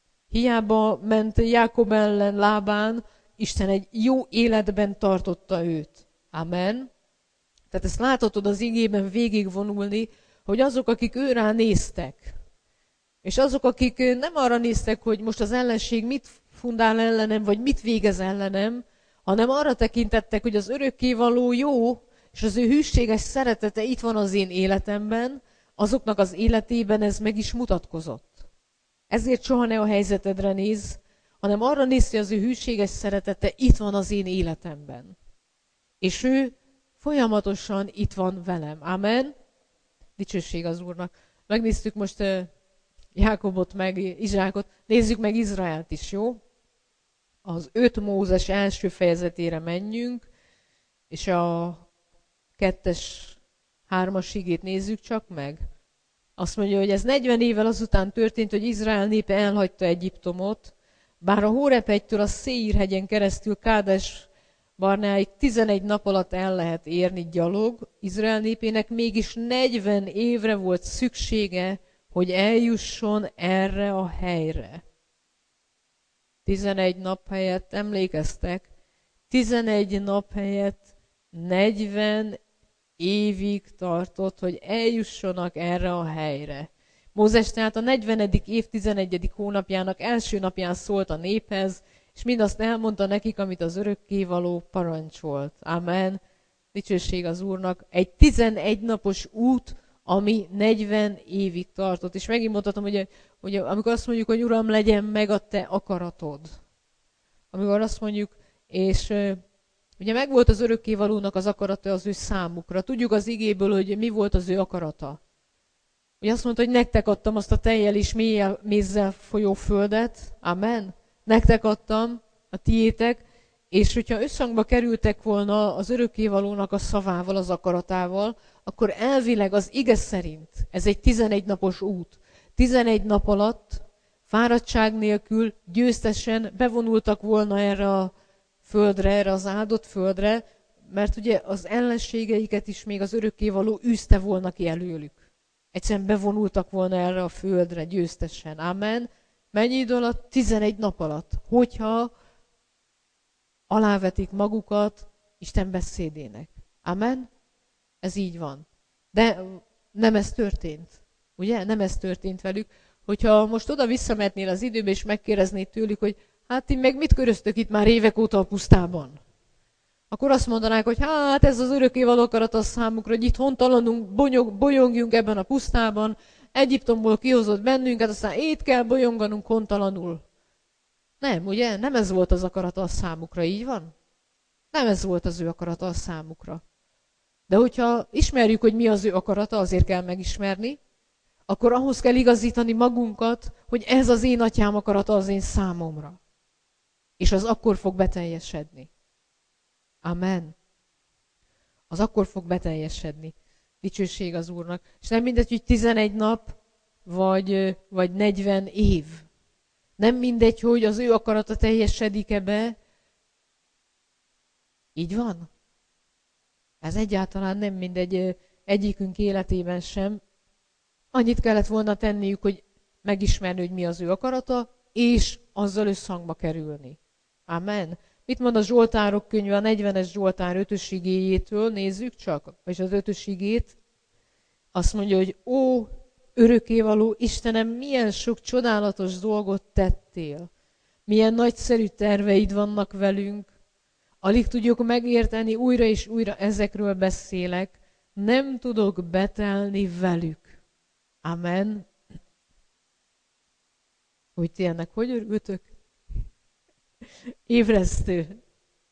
Hiába ment Jákob ellen Lábán, Isten egy jó életben tartotta őt. Amen. Tehát ezt láthatod az igében végigvonulni, hogy azok, akik őrá néztek, és azok, akik nem arra néztek, hogy most az ellenség mit fundál ellenem, vagy mit végez ellenem, hanem arra tekintettek, hogy az örökkévaló jó, és az ő hűséges szeretete itt van az én életemben, azoknak az életében ez meg is mutatkozott. Ezért soha ne a helyzetedre nézz, hanem arra nézz, hogy az ő hűséges szeretete itt van az én életemben. És ő folyamatosan itt van velem. Amen. Dicsőség az Úrnak. Megnéztük most uh, Jákobot meg Izsákot, nézzük meg Izraelt is, jó? Az öt Mózes első fejezetére menjünk, és a kettes, hármas igét nézzük csak meg. Azt mondja, hogy ez negyven évvel azután történt, hogy Izrael népe elhagyta Egyiptomot, bár a Hórep-hegytől a Széír-hegyen keresztül Kádes Barneáig tizenegy nap alatt el lehet érni gyalog, Izrael népének mégis negyven évre volt szüksége, hogy eljusson erre a helyre. tizenegy nap helyett, emlékeztek, tizenegy nap helyett negyven évig tartott, hogy eljussanak erre a helyre. Mózes tehát a negyvenedik év tizenegyedik hónapjának első napján szólt a néphez, és mindazt elmondta nekik, amit az örökkévaló parancsolt. Amen. Dicsőség az Úrnak. Egy tizenegy napos út, ami negyven évig tartott. És megint mondhatom, hogy, hogy amikor azt mondjuk, hogy Uram, legyen meg a te akaratod. Amikor azt mondjuk, és ugye megvolt az örökkévalónak az akarata az ő számukra. Tudjuk az igéből, hogy mi volt az ő akarata. Ugye azt mondta, hogy nektek adtam azt a tejjel és mélyel, mézzel folyó földet. Amen. Nektek adtam, a tiétek, és hogyha összhangba kerültek volna az örökkévalónak a szavával, az akaratával, akkor elvileg az ige szerint ez egy tizenegy napos út. tizenegy nap alatt fáradtság nélkül győztesen bevonultak volna erre a földre, erre az áldott földre, mert ugye az ellenségeiket is még az örökkévaló űzte volna ki előlük. Egyszerűen bevonultak volna erre a földre győztesen. Amen. Mennyi idő alatt? tizenegy nap alatt. Hogyha alávetik magukat Isten beszédének. Amen? Ez így van. De nem ez történt. Ugye? Nem ez történt velük. Hogyha most oda visszamehetnél az időbe, és megkérdeznéd tőlük, hogy hát ti meg mit köröztök itt már évek óta a pusztában? Akkor azt mondanák, hogy hát ez az örökkévaló akarat a számukra, hogy itt hontalanunk, bolyongjunk ebben a pusztában, Egyiptomból kihozott bennünket, aztán ét kell bolyonganunk hontalanul. Nem, ugye? Nem ez volt az akarata a számukra, így van? Nem ez volt az ő akarata a számukra. De hogyha ismerjük, hogy mi az ő akarata, azért kell megismerni, akkor ahhoz kell igazítani magunkat, hogy ez az én atyám akarata az én számomra. És az akkor fog beteljesedni. Amen. Az akkor fog beteljesedni. Dicsőség az Úrnak. És nem mindegy, hogy tizenegy nap, vagy, vagy negyven év. Nem mindegy, hogy az ő akarata teljesedik-e be. Így van? Ez egyáltalán nem mindegy egyikünk életében sem. Annyit kellett volna tenniük, hogy megismerni, hogy mi az ő akarata, és azzal összhangba kerülni. Amen. Mit mond a Zsoltárok könyve a negyvenes Zsoltár ötös igéjétől? Nézzük csak, vagy az ötös igét. Azt mondja, hogy ó, örökkévaló Istenem, milyen sok csodálatos dolgot tettél. Milyen nagyszerű terveid vannak velünk. Alig tudjuk megérteni, újra és újra ezekről beszélek, nem tudok betelni velük. Amen. Hogy ti ennek hogy örültök? Ébresztő.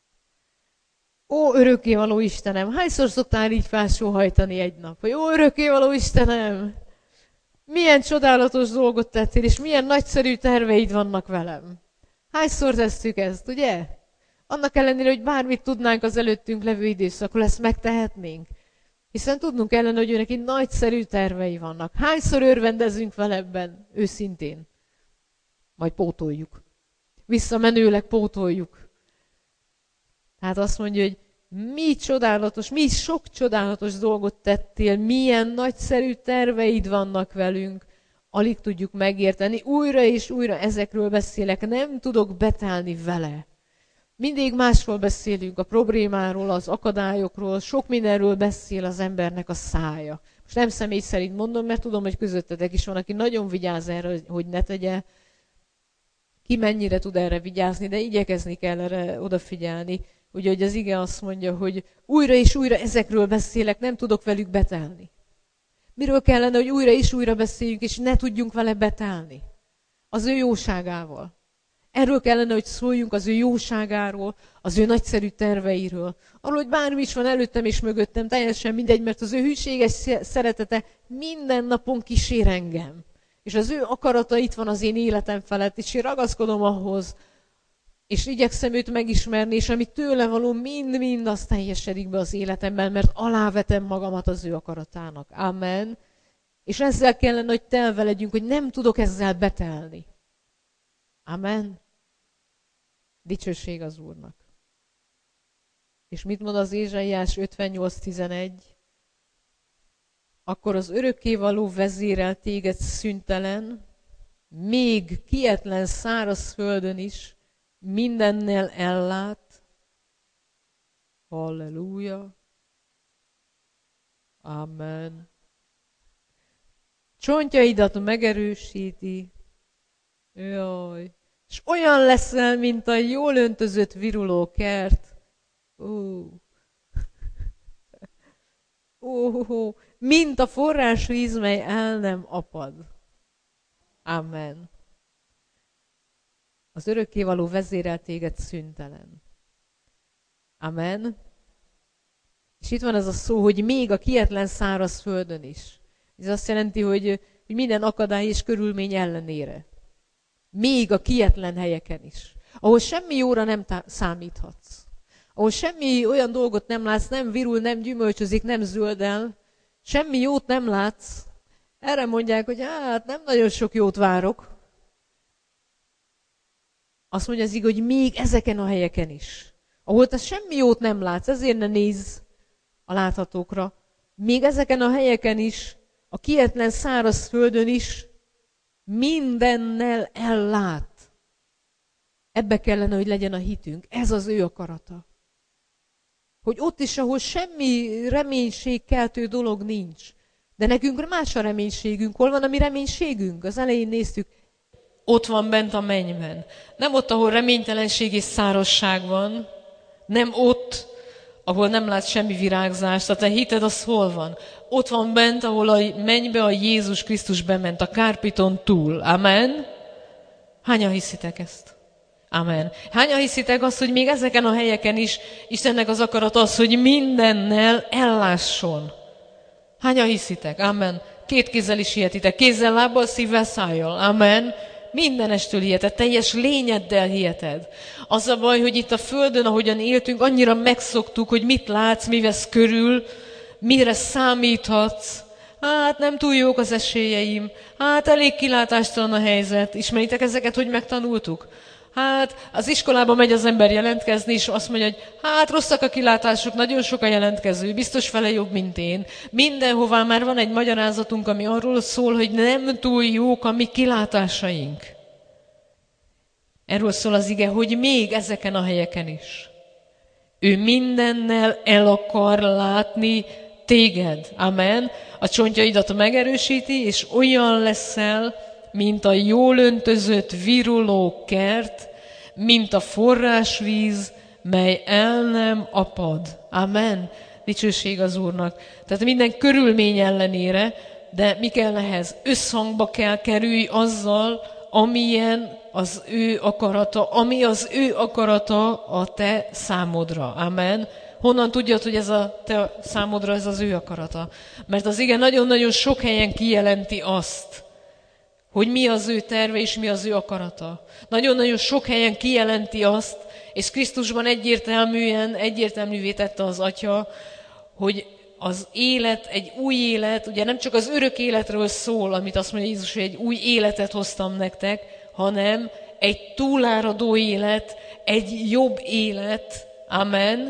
Ó, örökkévaló Istenem, hányszor szoktál így felsóhajtani egy nap? Hogy ó, örökkévaló Istenem, milyen csodálatos dolgot tettél, és milyen nagyszerű terveid vannak velem. Hányszor tesszük ezt, ugye? Annak ellenére, hogy bármit tudnánk az előttünk levő időszakról, ezt megtehetnénk. Hiszen tudnunk kellene, hogy ő neki nagyszerű tervei vannak. Hányszor örvendezünk vele ebben, őszintén? Majd pótoljuk. Visszamenőleg pótoljuk. Tehát azt mondja, hogy mi csodálatos, mi sok csodálatos dolgot tettél, milyen nagyszerű terveid vannak velünk, alig tudjuk megérteni. Újra és újra ezekről beszélek, nem tudok betelni vele. Mindig másról beszélünk, a problémáról, az akadályokról, sok mindenről beszél az embernek a szája. Most nem személy szerint mondom, mert tudom, hogy közöttetek is van, aki nagyon vigyáz erre, hogy ne tegye. Ki mennyire tud erre vigyázni, de igyekezni kell erre odafigyelni. Ugye, hogy az ige azt mondja, hogy újra és újra ezekről beszélek, nem tudok velük betelni. Miről kellene, hogy újra és újra beszéljünk, és ne tudjunk vele betelni? Az ő jóságával. Erről kellene, hogy szóljunk, az ő jóságáról, az ő nagyszerű terveiről. Arról, hogy bármi is van előttem és mögöttem, teljesen mindegy, mert az ő hűséges szeretete minden napon kísér engem. És az ő akarata itt van az én életem felett, és én ragaszkodom ahhoz, és igyekszem őt megismerni, és ami tőle való, mind-mind az teljesedik be az életemben, mert alávetem magamat az ő akaratának. Amen. És ezzel kellene, hogy telve legyünk, hogy nem tudok ezzel betelni. Amen. Dicsőség az Úrnak. És mit mond az Ézsaiás ötvennyolc tizenegy? Akkor az örökkévaló vezérel téged szüntelen, még kietlen száraz földön is, mindennel ellát. Halleluja. Amen. Csontjaidat megerősíti. Jaj. És olyan leszel, mint a jól öntözött viruló kert. Ó. Ó, mint a forrásvíz, mely el nem apad. Amen. Az örökkévaló vezérel téged szüntelen. Amen. És itt van ez a szó, hogy még a kietlen száraz földön is. Ez azt jelenti, hogy, hogy minden akadály és körülmény ellenére. Még a kietlen helyeken is. Ahol semmi jóra nem tá- számíthatsz. Ahol semmi olyan dolgot nem látsz, nem virul, nem gyümölcsözik, nem zöldel, semmi jót nem látsz. Erre mondják, hogy hát nem nagyon sok jót várok. Azt mondja az ige, hogy még ezeken a helyeken is. Ahol te semmi jót nem látsz, ezért ne nézz a láthatókra. Még ezeken a helyeken is, a kietlen száraz földön is mindennel ellát. Ebbe kellene, hogy legyen a hitünk. Ez az ő akarata. Hogy ott is, ahol semmi reménységkeltő dolog nincs. De nekünk más a reménységünk. Hol van a mi reménységünk? Az elején néztük. Ott van bent a mennyben. Nem ott, ahol reménytelenség és szárazság van. Nem ott, ahol nem látsz semmi virágzást. A te hited az hol van? Ott van bent, ahol a mennybe a Jézus Krisztus bement, a kárpiton túl. Amen? Hányan hiszitek ezt? Amen. Hányan hiszitek azt, hogy még ezeken a helyeken is Istennek az akarat az, hogy mindennel ellásson? Hányan hiszitek? Amen. Két kézzel is hihetitek. Kézzel, lábbal, szívvel, szájjal. Amen. Mindenestől hiheted, teljes lényeddel hiheted. Az a baj, hogy itt a földön, ahogyan éltünk, annyira megszoktuk, hogy mit látsz, mi vesz körül, mire számíthatsz. Hát nem túl jók az esélyeim. Hát elég kilátástalan a helyzet. Ismeritek ezeket, hogy megtanultuk? Hát az iskolába megy az ember jelentkezni, és azt mondja, hogy hát rosszak a kilátások, nagyon sok a jelentkező, biztos fele jobb, mint én. Mindenhová már van egy magyarázatunk, ami arról szól, hogy nem túl jók a mi kilátásaink. Erről szól az ige, hogy még ezeken a helyeken is. Ő mindennel el akar látni téged. Amen. A csontjaidat megerősíti, és olyan leszel, mint a jól öntözött viruló kert, mint a forrásvíz, mely el nem apad. Amen. Dicsőség az Úrnak. Tehát minden körülmény ellenére, de mi kell ehhez? Összhangba kell kerülj azzal, amilyen az ő akarata, ami az ő akarata a te számodra. Amen. Honnan tudjad, hogy ez a te számodra ez az ő akarata? Mert az ige nagyon-nagyon sok helyen kijelenti azt, hogy mi az ő terve és mi az ő akarata. Nagyon-nagyon sok helyen kijelenti azt, és Krisztusban egyértelműen, egyértelművé tette az Atya, hogy az élet, egy új élet, ugye nem csak az örök életről szól, amit azt mondja Jézus, hogy egy új életet hoztam nektek, hanem egy túláradó élet, egy jobb élet. Amen.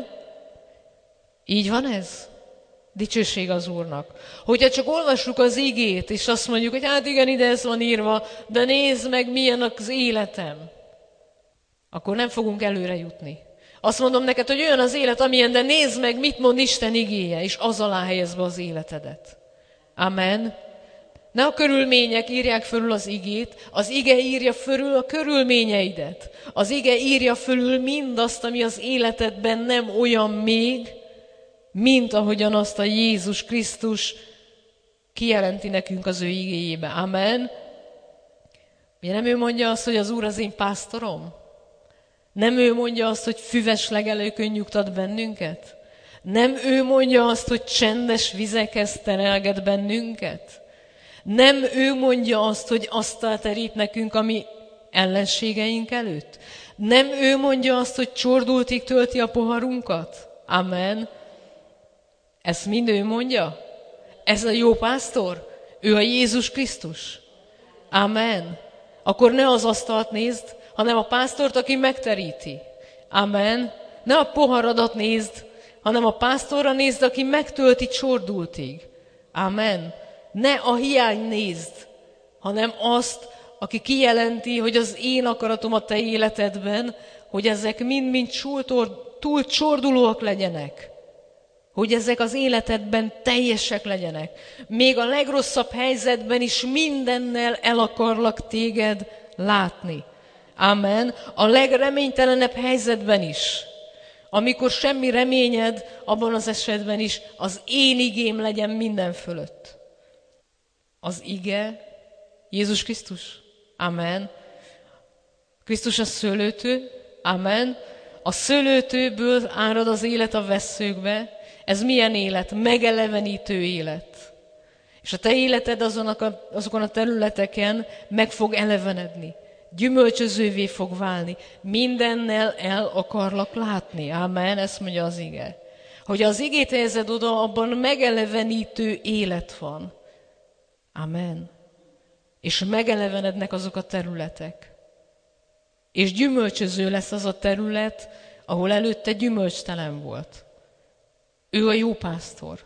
Így van ez? Dicsőség az Úrnak. Hogyha csak olvassuk az igét, és azt mondjuk, hogy hát igen, ide ez van írva, de nézd meg, milyen az életem, akkor nem fogunk előre jutni. Azt mondom neked, hogy olyan az élet, amilyen, de nézd meg, mit mond Isten igéje, és az alá helyezd be az életedet. Amen. Ne a körülmények írják fölül az igét, az ige írja fölül a körülményeidet. Az ige írja fölül mindazt, ami az életedben nem olyan még, mint ahogyan azt a Jézus Krisztus kijelenti nekünk az ő igéjébe. Amen. Ugye nem ő mondja azt, hogy az Úr az én pásztorom? Nem ő mondja azt, hogy füves legelőkön nyugtat bennünket? Nem ő mondja azt, hogy csendes vizekhez terelget bennünket? Nem ő mondja azt, hogy asztalt terít nekünk a mi ellenségeink előtt? Nem ő mondja azt, hogy csordultig tölti a poharunkat? Amen. Ezt mind ő mondja? Ez a jó pásztor? Ő a Jézus Krisztus? Amen. Akkor ne az asztalt nézd, hanem a pásztort, aki megteríti. Amen. Ne a poharadat nézd, hanem a pásztorra nézd, aki megtölti csordultig. Amen. Ne a hiány nézd, hanem azt, aki kijelenti, hogy az én akaratom a te életedben, hogy ezek mind-mind túl csordulóak legyenek. Hogy ezek az életedben teljesek legyenek. Még a legrosszabb helyzetben is mindennel el akarlak téged látni. Amen. A legreménytelenebb helyzetben is. Amikor semmi reményed, abban az esetben is az én igém legyen minden fölött. Az ige Jézus Krisztus. Amen. Krisztus a szőlőtő. Amen. A szőlőtőből árad az élet a vesszőkbe. Ez milyen élet? Megelevenítő élet. És a te életed azon a, azokon a területeken meg fog elevenedni. Gyümölcsözővé fog válni. Mindennel el akarlak látni. Amen, ezt mondja az ige. Hogy az igét helyezed oda, abban megelevenítő élet van. Amen. És megelevenednek azok a területek. És gyümölcsöző lesz az a terület, ahol előtte gyümölcstelen volt. Ő a jó pásztor.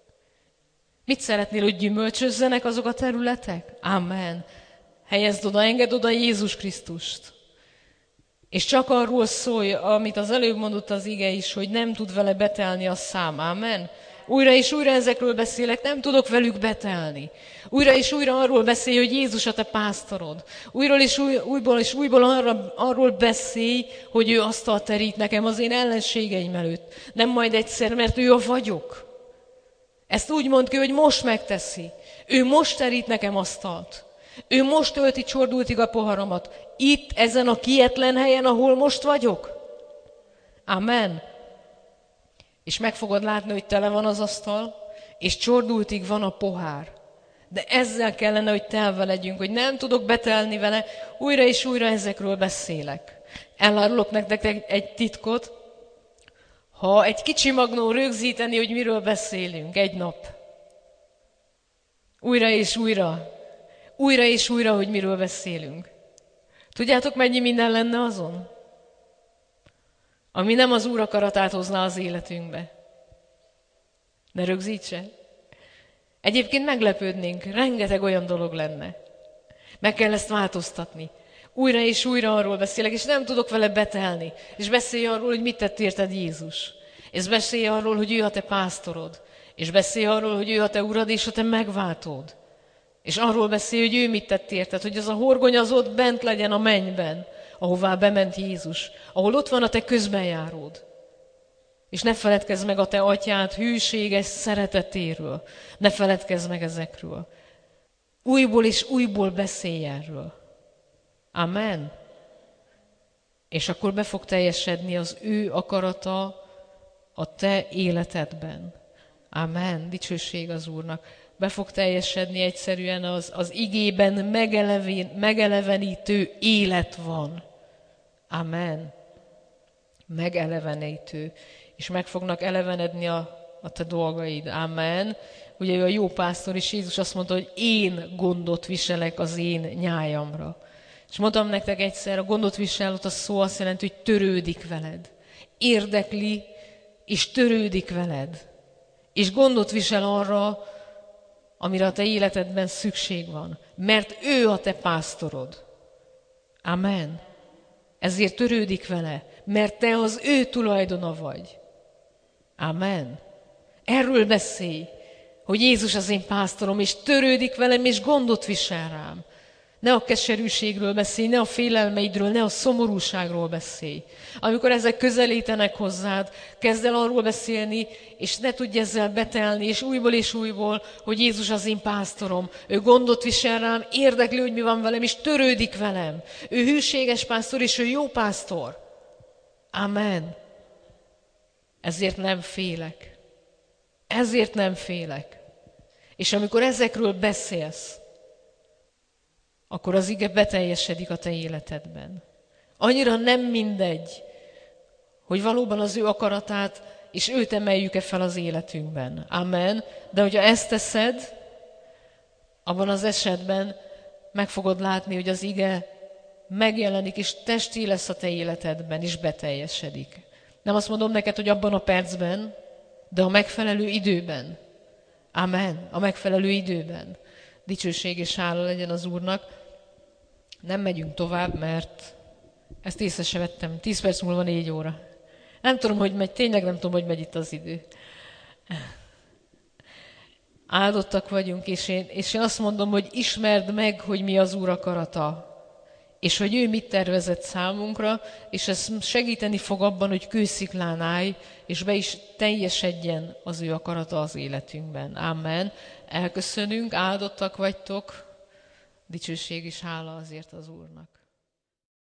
Mit szeretnél, hogy gyümölcsözzenek azok a területek? Amen. Helyezd oda, engedd oda Jézus Krisztust. És csak arról szólj, amit az előbb mondott az ige is, hogy nem tud vele betelni a szám. Amen. Újra és újra ezekről beszélek, nem tudok velük betelni. Újra és újra arról beszélj, hogy Jézus a te pásztorod. Újra és új, újból és újból arra, arról beszélj, hogy ő asztalt terít nekem az én ellenségeim előtt. Nem majd egyszer, mert ő a vagyok. Ezt úgy mond ki, hogy most megteszi. Ő most terít nekem asztalt. Ő most tölti csordultig a poharamat. Itt, ezen a kietlen helyen, ahol most vagyok. Amen. És meg fogod látni, hogy tele van az asztal, és csordultig van a pohár. De ezzel kellene, hogy telve legyünk, hogy nem tudok betelni vele, újra és újra ezekről beszélek. Elárulok nektek egy, egy titkot, ha egy kicsi magnó rögzíteni, hogy miről beszélünk egy nap. Újra és újra. Újra és újra, hogy miről beszélünk. Tudjátok, mennyi minden lenne azon? Ami nem az Úr akaratát hozná az életünkbe. Ne rögzítse. Egyébként meglepődnénk, rengeteg olyan dolog lenne. Meg kell ezt változtatni. Újra és újra arról beszélek, és nem tudok vele betelni. És beszélj arról, hogy mit tett érted Jézus. És beszélj arról, hogy ő a te pásztorod. És beszélj arról, hogy ő a te urad és a te megváltód. És arról beszélj, hogy ő mit tett érted, hogy az a horgony az ott bent legyen a mennyben. ahová bement Jézus, ahol ott van a te közbenjáród. És ne feledkezz meg a te atyád hűséges szeretetéről. Ne feledkezz meg ezekről. Újból és újból beszélj erről. Amen. És akkor be fog teljesedni az ő akarata a te életedben. Amen. Dicsőség az Úrnak. Be fog teljesedni egyszerűen az, az igében megeleven, megelevenítő élet van. Amen. Megelevenítő. És meg fognak elevenedni a, a te dolgaid. Amen. Ugye ő a jó pásztor, és Jézus azt mondta, hogy én gondot viselek az én nyájamra. És mondtam nektek egyszer, a gondot viselőt, a szó azt jelenti, hogy törődik veled. Érdekli, és törődik veled. És gondot visel arra, amire a te életedben szükség van. Mert ő a te pásztorod. Amen. Ezért törődik vele, mert te az ő tulajdona vagy. Amen. Erről beszélj, hogy Jézus az én pásztorom, és törődik velem, és gondot visel rám. Ne a keserűségről beszélj, ne a félelmeidről, ne a szomorúságról beszélj. Amikor ezek közelítenek hozzád, kezd el arról beszélni, és ne tudj ezzel betelni, és újból és újból, hogy Jézus az én pásztorom. Ő gondot visel rám, érdekli, hogy mi van velem, és törődik velem. Ő hűséges pásztor, és ő jó pásztor. Amen. Ezért nem félek. Ezért nem félek. És amikor ezekről beszélsz, akkor az ige beteljesedik a te életedben. Annyira nem mindegy, hogy valóban az ő akaratát, és őt emeljük-e fel az életünkben. Amen. De hogyha ezt teszed, abban az esetben meg fogod látni, hogy az ige megjelenik, és testi lesz a te életedben, és beteljesedik. Nem azt mondom neked, hogy abban a percben, de a megfelelő időben. Amen. A megfelelő időben. Dicsőség és hála legyen az Úrnak. Nem megyünk tovább, mert ezt észre se vettem. Tíz perc múlva négy óra. Nem tudom, hogy megy, tényleg nem tudom, hogy megy itt az idő. Áldottak vagyunk, és én, és én azt mondom, hogy ismerd meg, hogy mi az Úr akarata, és hogy ő mit tervezett számunkra, és ez segíteni fog abban, hogy kősziklán állj, és be is teljesedjen az ő akarata az életünkben. Amen. Elköszönünk, áldottak vagytok, dicsőség és hála azért az Úrnak.